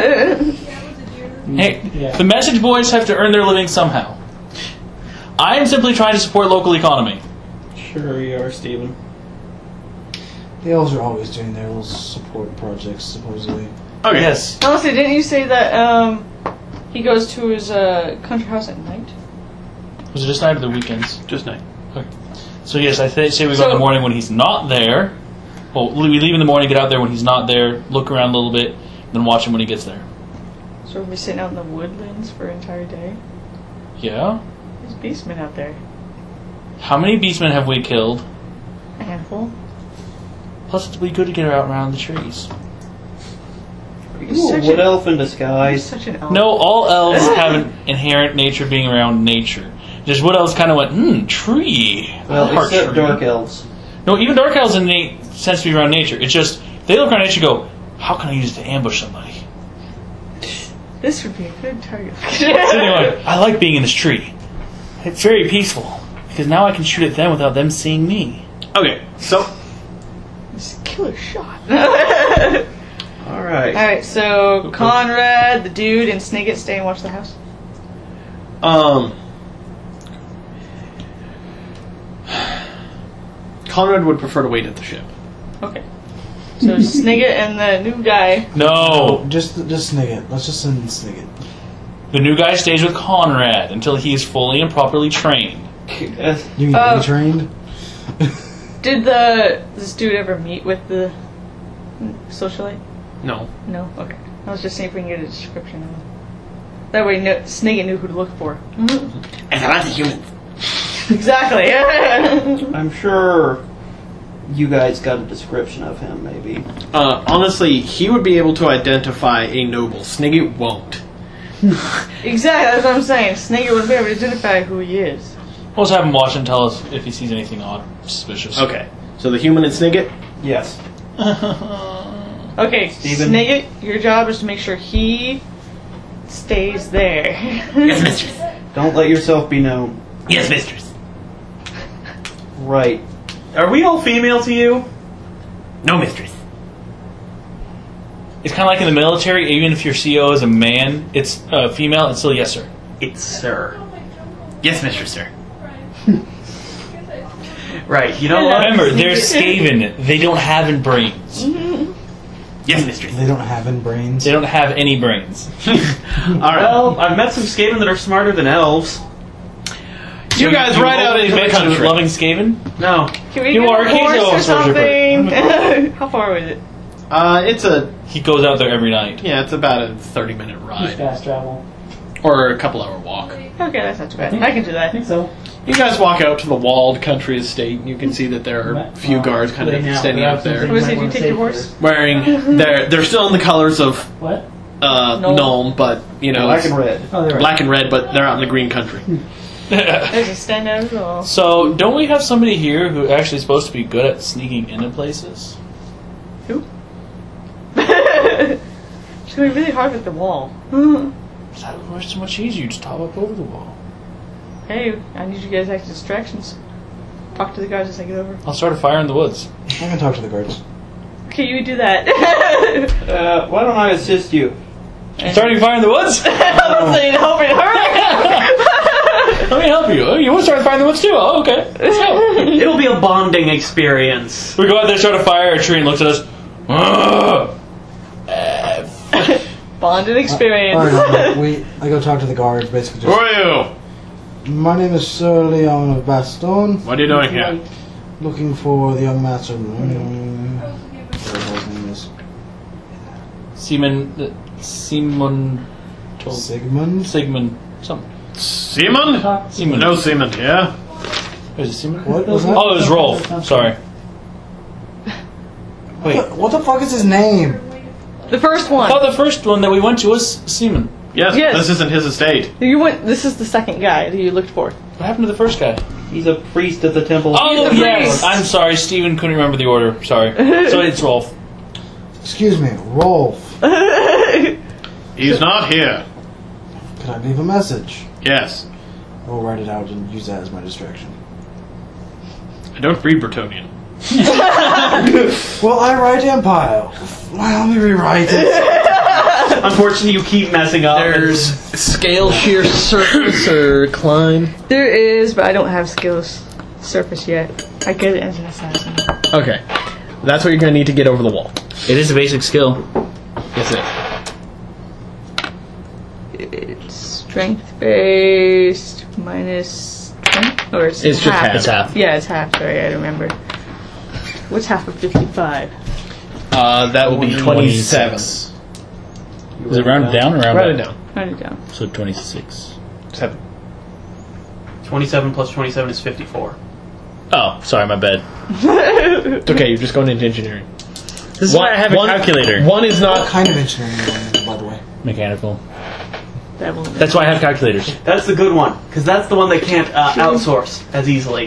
Speaker 7: Hey, the message boys have to earn their living somehow. I am simply trying to support local economy.
Speaker 4: Sure you are, Stephen.
Speaker 6: The elves are always doing their little support projects, supposedly.
Speaker 3: Okay.
Speaker 7: Yes.
Speaker 5: Honestly, didn't you say that um, he goes to his uh, country house at night?
Speaker 7: Was it just night or the weekends?
Speaker 3: Just night.
Speaker 7: Okay. So yes, I th- say we go
Speaker 5: So-
Speaker 7: in the morning when he's not there. Well, we leave in the morning, get out there when he's not there, look around a little bit, then watch him when he gets there.
Speaker 5: So we're sitting out in the woodlands for an entire day?
Speaker 7: Yeah?
Speaker 5: There's beastmen out there.
Speaker 7: How many beastmen have we killed?
Speaker 5: A handful.
Speaker 7: Plus, it'd be good to get out around the trees.
Speaker 5: You're
Speaker 4: Ooh,
Speaker 5: such
Speaker 4: wood
Speaker 5: a-
Speaker 4: elf in
Speaker 5: You're
Speaker 4: disguise.
Speaker 5: such an elf.
Speaker 7: No, all elves have an inherent nature being around nature. Just wood elves kind of went, hmm, tree.
Speaker 4: Well,
Speaker 7: Heart
Speaker 4: except
Speaker 7: tree.
Speaker 4: dark elves.
Speaker 7: No, even dark elves in innate sense to be around nature. It's just, they look around nature and go, how can I use it to ambush somebody?
Speaker 5: This would be a good target.
Speaker 7: So anyway, I like being in this tree. It's very peaceful. Because now I can shoot at them without them seeing me.
Speaker 3: Okay. So
Speaker 5: This killer shot.
Speaker 4: Alright.
Speaker 5: Alright, so Conrad, the dude, and Snigget stay and watch the house?
Speaker 3: Um, Conrad would prefer to wait at the ship.
Speaker 5: Okay. So Snigget and the new guy.
Speaker 7: No!
Speaker 6: Just, just Snigget. Let's just send Snigget.
Speaker 7: The new guy stays with Conrad until he is fully and properly trained.
Speaker 6: You mean
Speaker 5: Uh,
Speaker 6: retrained?
Speaker 5: Did the this dude ever meet with the socialite?
Speaker 3: No.
Speaker 5: No? Okay. I was just seeing if we can get a description of him. That way no, Snigget knew who to look for. Mm-hmm.
Speaker 3: And lots of humans.
Speaker 5: Exactly.
Speaker 4: I'm sure you guys got a description of him, maybe.
Speaker 3: Uh, honestly, he would be able to identify a noble. Snigget won't.
Speaker 5: Exactly, that's what I'm saying. Snigget would be able to identify who he is.
Speaker 7: We'll just have him watch and tell us if he sees anything odd, suspicious.
Speaker 3: Okay. So the human and Snigget?
Speaker 4: Yes.
Speaker 5: Okay,
Speaker 4: Steven?
Speaker 5: Snigget, your job is to make sure he stays there.
Speaker 3: Yes, mistress.
Speaker 4: Don't let yourself be known.
Speaker 3: Yes, mistress.
Speaker 4: Right. Are we all female to you?
Speaker 3: No, mistress.
Speaker 7: It's kind of like in the military, even if your C O is a man, it's uh, female, it's still yes, sir.
Speaker 4: It's sir.
Speaker 3: Yes, mistress, sir.
Speaker 4: Right, you know what?
Speaker 7: Remember, they're Skaven. They don't have any brains.
Speaker 3: Yes, mistress.
Speaker 6: They don't have in brains.
Speaker 7: They don't have any brains.
Speaker 3: Alright.
Speaker 4: Well, I've met some Skaven that are smarter than elves.
Speaker 3: you guys ride out into the
Speaker 7: mentioned
Speaker 3: country.
Speaker 7: loving Skaven?
Speaker 4: No.
Speaker 5: Can we
Speaker 7: You
Speaker 5: get
Speaker 7: are
Speaker 5: a
Speaker 7: a
Speaker 5: horse or
Speaker 7: Kato
Speaker 5: something? How far was it?
Speaker 3: Uh, it's a,
Speaker 7: He goes out there every night.
Speaker 3: yeah, it's about a thirty minute ride.
Speaker 9: Fast travel.
Speaker 3: Or a couple hour walk.
Speaker 5: Okay, that's not too bad. I can do
Speaker 9: I think
Speaker 5: that.
Speaker 9: so.
Speaker 3: You guys walk out to the walled country estate, and you can see that there are a few guards kind of standing out there.
Speaker 5: Was it, did you take your horse?
Speaker 3: Wearing, they're, they're still in the colors of
Speaker 9: What?
Speaker 3: uh,
Speaker 5: Gnome.
Speaker 3: Gnome, but, you know,
Speaker 4: Black
Speaker 3: it's
Speaker 4: and red.
Speaker 9: Oh, they're
Speaker 3: black and red, but they're out in the green country.
Speaker 5: There's a stand out as well.
Speaker 7: So, don't we have somebody here who actually is supposed to be good at sneaking into places?
Speaker 5: Who? It's going to be really hard with the wall.
Speaker 7: That was so much easier. You just top up over the wall.
Speaker 5: Hey, I need you guys to act distractions. Talk to the guards as I get over.
Speaker 7: I'll start a fire in the woods.
Speaker 6: I'm gonna talk to the guards.
Speaker 5: Okay, you do that.
Speaker 4: Uh, why don't I assist you?
Speaker 7: Starting a fire in the woods?
Speaker 5: I was saying, help me, hurry!
Speaker 7: Let me help you. Oh, you want to start a fire in the woods too? Oh, okay. Let's go.
Speaker 4: It'll be a bonding experience.
Speaker 7: We go out there, start a fire, a tree, and looks at us. Ugh.
Speaker 5: Bonded experience.
Speaker 6: Alright, we. I go talk to the guards. Basically,
Speaker 3: Who
Speaker 6: just.
Speaker 3: are you?
Speaker 6: My name is Sir Leon of Baston.
Speaker 3: What are you doing here?
Speaker 6: Looking for the young master. Mm, whatever his name is.
Speaker 7: Seaman. Uh, Simon.
Speaker 6: Sigmund.
Speaker 7: Sigmund. Something.
Speaker 3: Seaman?
Speaker 7: Seaman.
Speaker 3: No seaman here.
Speaker 7: Is it Seaman?
Speaker 6: What was that?
Speaker 7: Oh, it was Rolf. Sorry.
Speaker 6: Wait, what the, what the fuck is his name?
Speaker 5: The first one.
Speaker 7: I thought the first one that we went to was Seaman.
Speaker 3: Yes,
Speaker 5: Yes.
Speaker 3: this isn't his estate.
Speaker 5: You went. This is the second guy that you looked for.
Speaker 7: What happened to the first guy?
Speaker 4: He's a priest at the temple.
Speaker 7: Oh,
Speaker 5: the
Speaker 7: yes.
Speaker 5: priest.
Speaker 7: I'm sorry. Steven couldn't remember the order. Sorry. So it's Rolf.
Speaker 6: Excuse me, Rolf.
Speaker 3: He's not here.
Speaker 6: Could I leave a message?
Speaker 3: Yes.
Speaker 6: I will write it out and use that as my distraction.
Speaker 3: I don't read Bretonian.
Speaker 6: Well, I write Empire. Well, let me rewrite it.
Speaker 4: Unfortunately, you keep messing up.
Speaker 3: There's scale, sheer surface, or climb.
Speaker 5: There is, but I don't have skills surface yet. I get it as an assassin.
Speaker 3: Okay. That's what you're going to need to get over the wall.
Speaker 8: It is a basic skill.
Speaker 3: Yes, it is.
Speaker 5: It's strength based minus strength, or it's,
Speaker 3: It's just half.
Speaker 8: It's half.
Speaker 5: Yeah, it's half. Sorry, I remember. What's half of fifty-five?
Speaker 3: Uh, that will be twenty-seven.
Speaker 8: Is it rounded down or rounded
Speaker 3: Write it
Speaker 8: up?
Speaker 3: down.
Speaker 5: Write it down.
Speaker 8: So twenty-six.
Speaker 3: Seven.
Speaker 4: twenty-seven plus twenty-seven is fifty-four.
Speaker 8: Oh, sorry, my bad.
Speaker 3: It's okay, you're just going into engineering.
Speaker 8: This is why I have a calculator.
Speaker 3: One is
Speaker 6: What
Speaker 3: not.
Speaker 6: kind of engineering are you in, by the way?
Speaker 8: Mechanical.
Speaker 5: That will.
Speaker 8: That's why I have calculators.
Speaker 4: That's the good one, because that's the one they can't uh, outsource as easily.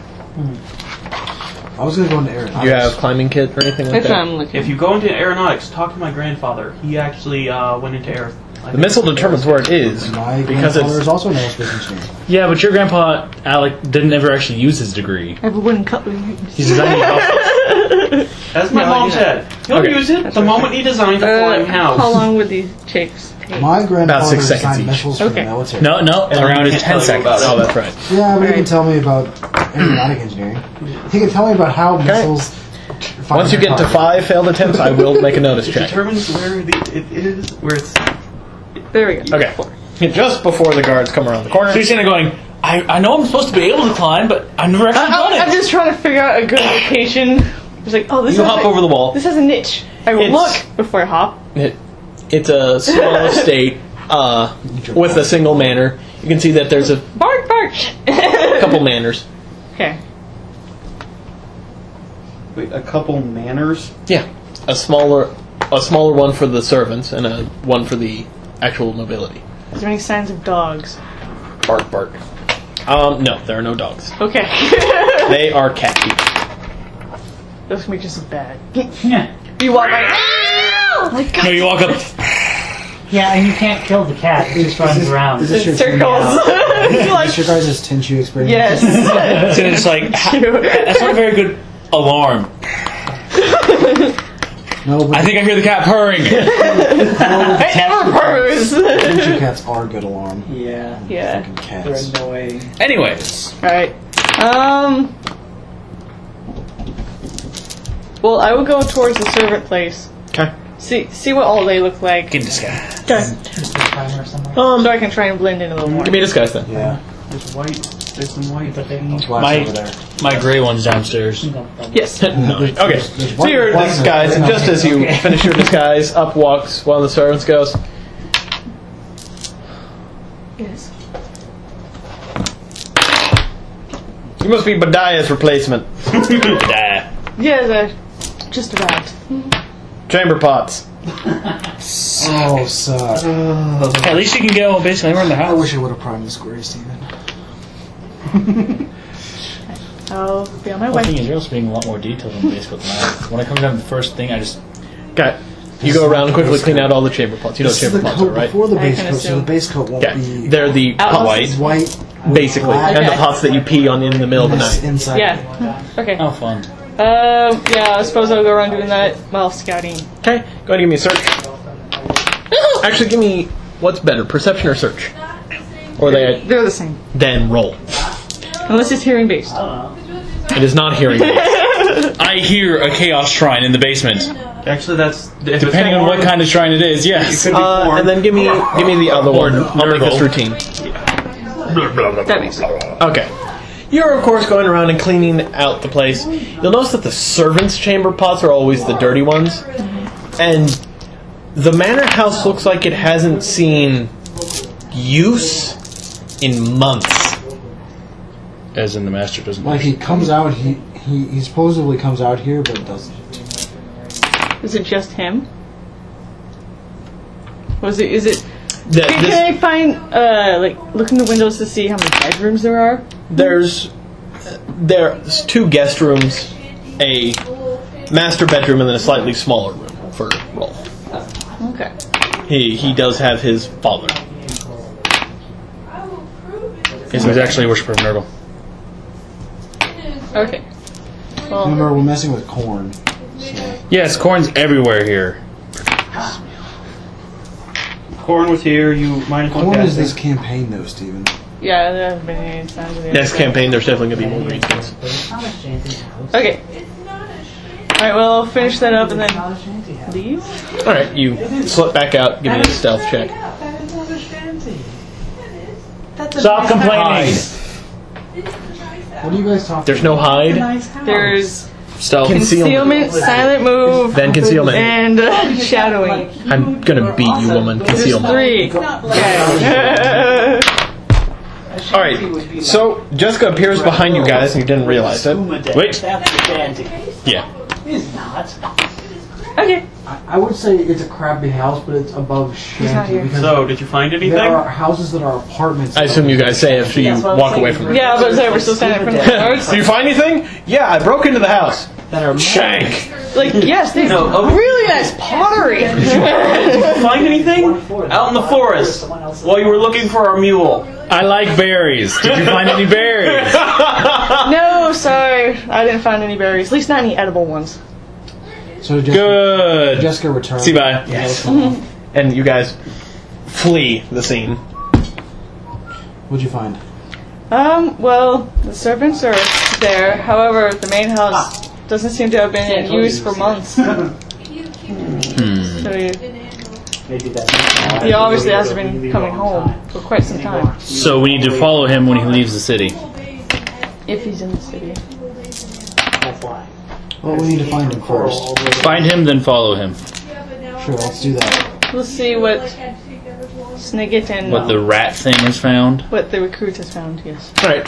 Speaker 6: I was gonna go into aeronautics.
Speaker 3: Do you have climbing kit or anything like
Speaker 5: That's what
Speaker 3: that?
Speaker 5: I'm looking.
Speaker 4: If you go into aeronautics, talk to my grandfather. He actually uh, went into air.
Speaker 3: The missile determines where it is.
Speaker 6: My
Speaker 3: Because
Speaker 6: grandfather
Speaker 3: it's.
Speaker 6: is also an aerospace engineer.
Speaker 8: Yeah, but your grandpa, Alec, didn't ever actually use his degree.
Speaker 5: I have a wooden cutlery.
Speaker 8: He's designing houses.
Speaker 4: As my
Speaker 5: No,
Speaker 4: mom
Speaker 5: yeah.
Speaker 4: said, he'll
Speaker 3: Okay.
Speaker 4: use it the moment he designs a
Speaker 5: Uh,
Speaker 4: flying house.
Speaker 5: how long would these takes take?
Speaker 6: My grandfather
Speaker 3: six seconds
Speaker 6: designed
Speaker 3: each.
Speaker 6: missiles for
Speaker 5: Okay.
Speaker 6: the military.
Speaker 8: No, no,
Speaker 4: And
Speaker 8: around
Speaker 4: he
Speaker 8: is
Speaker 4: can't
Speaker 8: ten
Speaker 4: tell you about
Speaker 8: seconds.
Speaker 3: Oh, that's right.
Speaker 6: Yeah, but he can
Speaker 5: Right.
Speaker 6: tell me about aeronautic engineering. He can tell me about how missiles. fire
Speaker 3: Once you get to
Speaker 6: target.
Speaker 3: five failed attempts, I will make a notice
Speaker 4: It
Speaker 3: check.
Speaker 4: determines where the, it is, where it's.
Speaker 5: There we go.
Speaker 3: Okay. Just before the guards come around the corner.
Speaker 7: So you're sitting there going, I, I know I'm supposed to be able to climb, but I've never actually done
Speaker 5: I, I'm
Speaker 7: it.
Speaker 5: just trying to figure out a good location. It's like, oh, this
Speaker 3: You
Speaker 5: has
Speaker 3: hop
Speaker 5: a,
Speaker 3: over the wall.
Speaker 5: This has a niche. I will
Speaker 3: It's-
Speaker 5: look before I hop.
Speaker 3: It, it's a small estate uh, with a single manor. You can see that there's a
Speaker 5: Bark, bark.
Speaker 3: couple manors.
Speaker 5: Okay.
Speaker 4: Wait, a couple manners?
Speaker 3: Yeah, a smaller, a smaller one for the servants and a one for the actual nobility.
Speaker 5: Is there any signs of dogs?
Speaker 3: Bark, bark. Um, no, there are no dogs.
Speaker 5: Okay.
Speaker 3: They are cat people.
Speaker 5: Those can be just as bad.
Speaker 9: Yeah.
Speaker 5: You walk by. Oh my god.
Speaker 7: No, you walk up.
Speaker 9: Yeah, and you can't kill the cat. It just runs around.
Speaker 6: Is this
Speaker 5: In
Speaker 6: your
Speaker 5: circles.
Speaker 6: Is
Speaker 5: Like,
Speaker 6: your guys' Tenchu experience?
Speaker 5: yes.
Speaker 7: So it's like, ha- that's not a very good alarm.
Speaker 6: No, but
Speaker 7: I think I hear the cat purring.
Speaker 5: It never purrs.
Speaker 6: Tenchu cats are good alarm.
Speaker 9: Yeah.
Speaker 5: Yeah.
Speaker 6: Fucking
Speaker 9: They're
Speaker 6: cats.
Speaker 9: annoying.
Speaker 7: Anyways,
Speaker 5: Alright. Um. Well, I will go towards the servant place.
Speaker 3: Okay.
Speaker 5: See see what all they look like.
Speaker 7: get in disguise.
Speaker 5: Okay.
Speaker 9: Just a timer somewhere.
Speaker 5: Um, so I can try and blend in a little more.
Speaker 3: Give me a disguise then.
Speaker 6: Yeah.
Speaker 4: There's white. There's some white.
Speaker 9: But they
Speaker 6: Black's
Speaker 7: My-
Speaker 6: over there.
Speaker 7: My gray one's downstairs.
Speaker 5: Yes.
Speaker 3: No. Okay.
Speaker 6: There's
Speaker 3: So
Speaker 6: one-
Speaker 3: you're
Speaker 6: one-
Speaker 3: disguised, and just as you finish your disguise, up walks one of the servants. Goes.
Speaker 5: Yes.
Speaker 3: You must be Badiah's replacement.
Speaker 7: Nah.
Speaker 5: Yes, uh, just about.
Speaker 3: Chamber pots.
Speaker 6: Oh, suck.
Speaker 7: At least you can go basically anywhere in the
Speaker 6: I
Speaker 7: house.
Speaker 6: wish I would have primed the square, Steven.
Speaker 5: I'll be on my
Speaker 8: The
Speaker 5: way.
Speaker 8: thing is, you're also being a lot more detailed than basic with mine. When I come down to the first thing, I just
Speaker 3: Okay. You go around and quickly clean out all the chamber pots. You know what
Speaker 6: This is
Speaker 3: chamber
Speaker 6: the
Speaker 3: pots are,
Speaker 6: coat
Speaker 3: right?
Speaker 6: before the
Speaker 5: I
Speaker 6: base
Speaker 5: can
Speaker 6: coat, so the
Speaker 5: assume.
Speaker 6: base coat won't
Speaker 3: Yeah.
Speaker 6: be
Speaker 3: They're the
Speaker 5: Outlaws.
Speaker 3: white.
Speaker 6: white.
Speaker 3: basically, and the
Speaker 5: Okay.
Speaker 3: pots that you pee on in the middle of the
Speaker 6: This
Speaker 3: night.
Speaker 6: inside.
Speaker 5: Yeah. Okay.
Speaker 7: Oh, fun.
Speaker 5: Um. Yeah. I suppose I'll go around doing that while scouting.
Speaker 3: Okay, go ahead and give me a search. Actually, give me what's better, perception or search? Or they
Speaker 5: They're the same,
Speaker 3: then roll.
Speaker 5: unless it's hearing based.
Speaker 3: It is not hearing.
Speaker 7: I hear a chaos shrine in the basement.
Speaker 4: Actually, that's if
Speaker 7: Depending
Speaker 4: it's
Speaker 7: on what
Speaker 4: corn,
Speaker 7: kind of shrine it is, yes.
Speaker 4: it could be
Speaker 3: Uh,
Speaker 4: corn.
Speaker 3: and then give me give me the other one. I'll make this routine.
Speaker 5: That makes sense.
Speaker 3: Okay. You're, of course, going around and cleaning out the place. You'll notice that the servants' chamber pots are always the dirty ones. And the manor house looks like it hasn't seen use in months.
Speaker 7: As in the master doesn't.
Speaker 6: Like he comes out, he, he he supposedly comes out here, but doesn't.
Speaker 5: Is it just him? Was it? Is it?
Speaker 3: The-
Speaker 5: Can,
Speaker 3: this-
Speaker 5: can I find uh like look in the windows to see how many bedrooms there are?
Speaker 3: there's there's two guest rooms, a master bedroom, and then a slightly smaller room for Rolf.
Speaker 5: Okay.
Speaker 3: He he does have his father.
Speaker 7: He's actually a worshiper of Nurgle.
Speaker 5: Okay. Well,
Speaker 6: Remember, we're messing with corn. So.
Speaker 7: Yes, corn's everywhere here.
Speaker 4: corn was here. You might as well
Speaker 6: Corn
Speaker 4: cast
Speaker 6: is
Speaker 4: it.
Speaker 6: this campaign, though, Steven.
Speaker 5: yeah, there haven't been any signs of the
Speaker 3: Next campaign, there's definitely going to be more green things.
Speaker 5: Okay. Alright, well, I'll finish that up and then leave.
Speaker 3: Alright, you slip back out, give me a stealth check.
Speaker 8: Stop complaining.
Speaker 6: What are you guys talking
Speaker 3: There's no hide,
Speaker 5: There's
Speaker 7: Stealth.
Speaker 5: concealment, silent move,
Speaker 3: then concealment.
Speaker 5: and uh, shadowing.
Speaker 3: I'm going to beat you, woman. Concealment.
Speaker 5: Three. Okay.
Speaker 3: Alright, so Jessica appears behind you guys and you didn't realize it.
Speaker 7: Wait.
Speaker 8: That's the shanty.
Speaker 7: Yeah.
Speaker 8: It's not.
Speaker 5: Okay.
Speaker 6: I, I would say it's a crappy house, but it's above
Speaker 5: not
Speaker 6: shanty
Speaker 5: here.
Speaker 6: because
Speaker 4: So, did you find anything?
Speaker 6: there are houses that are apartments.
Speaker 3: I assume you guys say after you walk away from it.
Speaker 5: Yeah, but sorry, we're still standing in front of the guards.
Speaker 3: Do you find anything? Yeah, I broke into the house.
Speaker 6: that are
Speaker 3: Shank.
Speaker 5: Like, yes, they
Speaker 4: No,
Speaker 5: have
Speaker 4: oh.
Speaker 5: really nice pottery.
Speaker 4: Did you find anything out in the forest while you were looking for our mule?
Speaker 7: I like berries. Did you find any berries?
Speaker 5: No, sorry, I didn't find any berries. At least not any edible ones.
Speaker 6: So Jessica,
Speaker 7: Good.
Speaker 6: Jessica returned.
Speaker 7: See, bye.
Speaker 3: Yes. And you guys flee the scene.
Speaker 6: What'd you find?
Speaker 5: Um, well, the servants are there. However, the main house doesn't seem to have been in use for months. So he,
Speaker 8: Maybe that's
Speaker 5: he obviously hasn't been coming home for quite some time.
Speaker 7: So we need to follow him when he leaves the city.
Speaker 5: If he's in the city.
Speaker 8: That's why.
Speaker 6: Well, we need to find him first.
Speaker 7: Find him, then follow him.
Speaker 6: Sure, let's do that.
Speaker 5: We'll see what Snigget and
Speaker 7: What the rat thing has found.
Speaker 5: what the recruit has found, yes.
Speaker 3: Alright.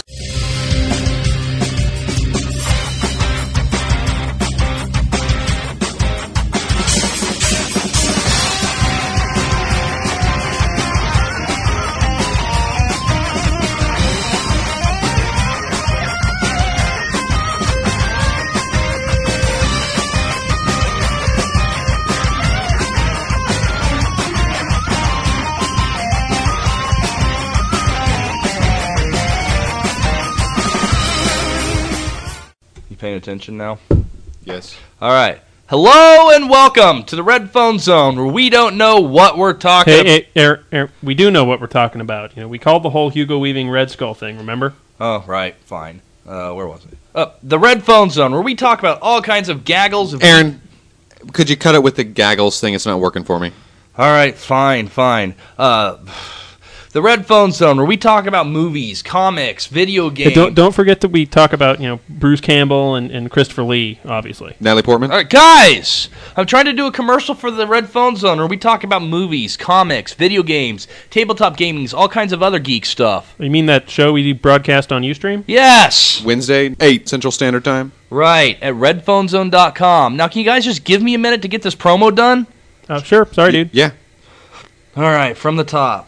Speaker 11: You paying attention now? Yes. All right. Hello and welcome to the Red Phone Zone, where we don't know what we're talking
Speaker 1: Hey,
Speaker 11: about.
Speaker 1: hey, er, er, we do know what we're talking about. You know, we called the whole Hugo Weaving Red Skull thing. Remember?
Speaker 11: Oh, right. Fine. Uh, where was it? Uh, the Red Phone Zone, where we talk about all kinds of gaggles of.
Speaker 12: Aaron, could you cut it with the gaggles thing? It's not working for me.
Speaker 11: All right. Fine. Fine. Uh, the Red Phone Zone, where we talk about movies, comics, video
Speaker 1: Hey,
Speaker 11: games.
Speaker 1: don't don't forget that we talk about you know Bruce Campbell and, and Christopher Lee, obviously.
Speaker 12: Natalie Portman?
Speaker 11: All right, guys, I'm trying to do a commercial for the Red Phone Zone where we talk about movies, comics, video games, tabletop gaming, all kinds of other geek stuff.
Speaker 1: You mean that show we broadcast on Ustream?
Speaker 11: Yes!
Speaker 12: Wednesday, eight Central Standard Time.
Speaker 11: Right, at red phone zone dot com. Now, can you guys just give me a minute to get this promo done?
Speaker 1: Oh, sure. Sorry, dude.
Speaker 12: Yeah.
Speaker 11: All right, from the top.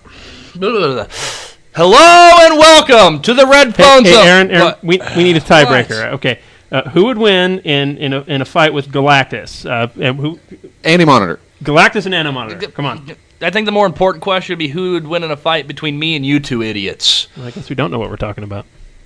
Speaker 11: Hello and welcome to the Red
Speaker 1: Hey,
Speaker 11: Phone
Speaker 1: hey,
Speaker 11: Zone.
Speaker 1: Aaron, Aaron
Speaker 11: What?
Speaker 1: we we need a tiebreaker. Okay, uh, who would win in in a, in a fight with Galactus? Uh, and who?
Speaker 12: Anti-Monitor.
Speaker 1: Galactus and Nanomonitor. Come on.
Speaker 11: I think the more important question would be who would win in a fight between me and you two idiots.
Speaker 1: Well, I guess we don't know what we're talking about.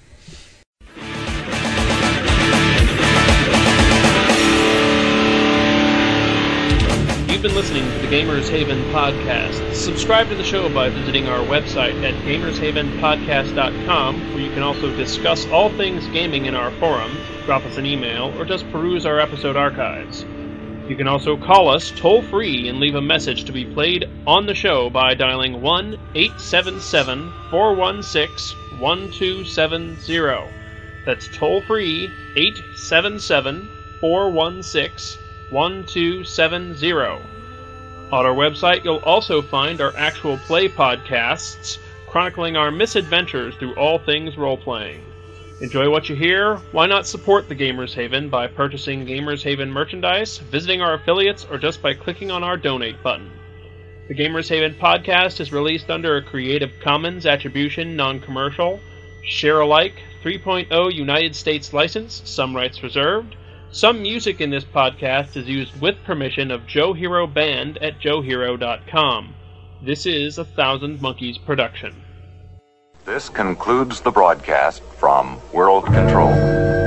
Speaker 1: You've been listening to the Gamers Haven podcast. Subscribe to the show by visiting our website at gamers haven podcast dot com, where you can also discuss all things gaming in our forum, drop us an email, or just peruse our episode archives. You can also call us toll-free and leave a message to be played on the show by dialing one eight seven seven, four one six, one two seven zero. That's toll-free, eight seven seven, four one six, one two seven zero. On our website, you'll also find our actual play podcasts, chronicling our misadventures through all things role-playing. Enjoy what you hear? Why not support the Gamers Haven by purchasing Gamers Haven merchandise, visiting our affiliates, or just by clicking on our donate button? The Gamers Haven podcast is released under a Creative Commons Attribution Non-Commercial, Share-alike three point oh United States license, some rights reserved. Some music in this podcast is used with permission of Joe Hero Band at joe hero dot com. This is a Thousand Monkeys production.
Speaker 13: This concludes the broadcast from World Control.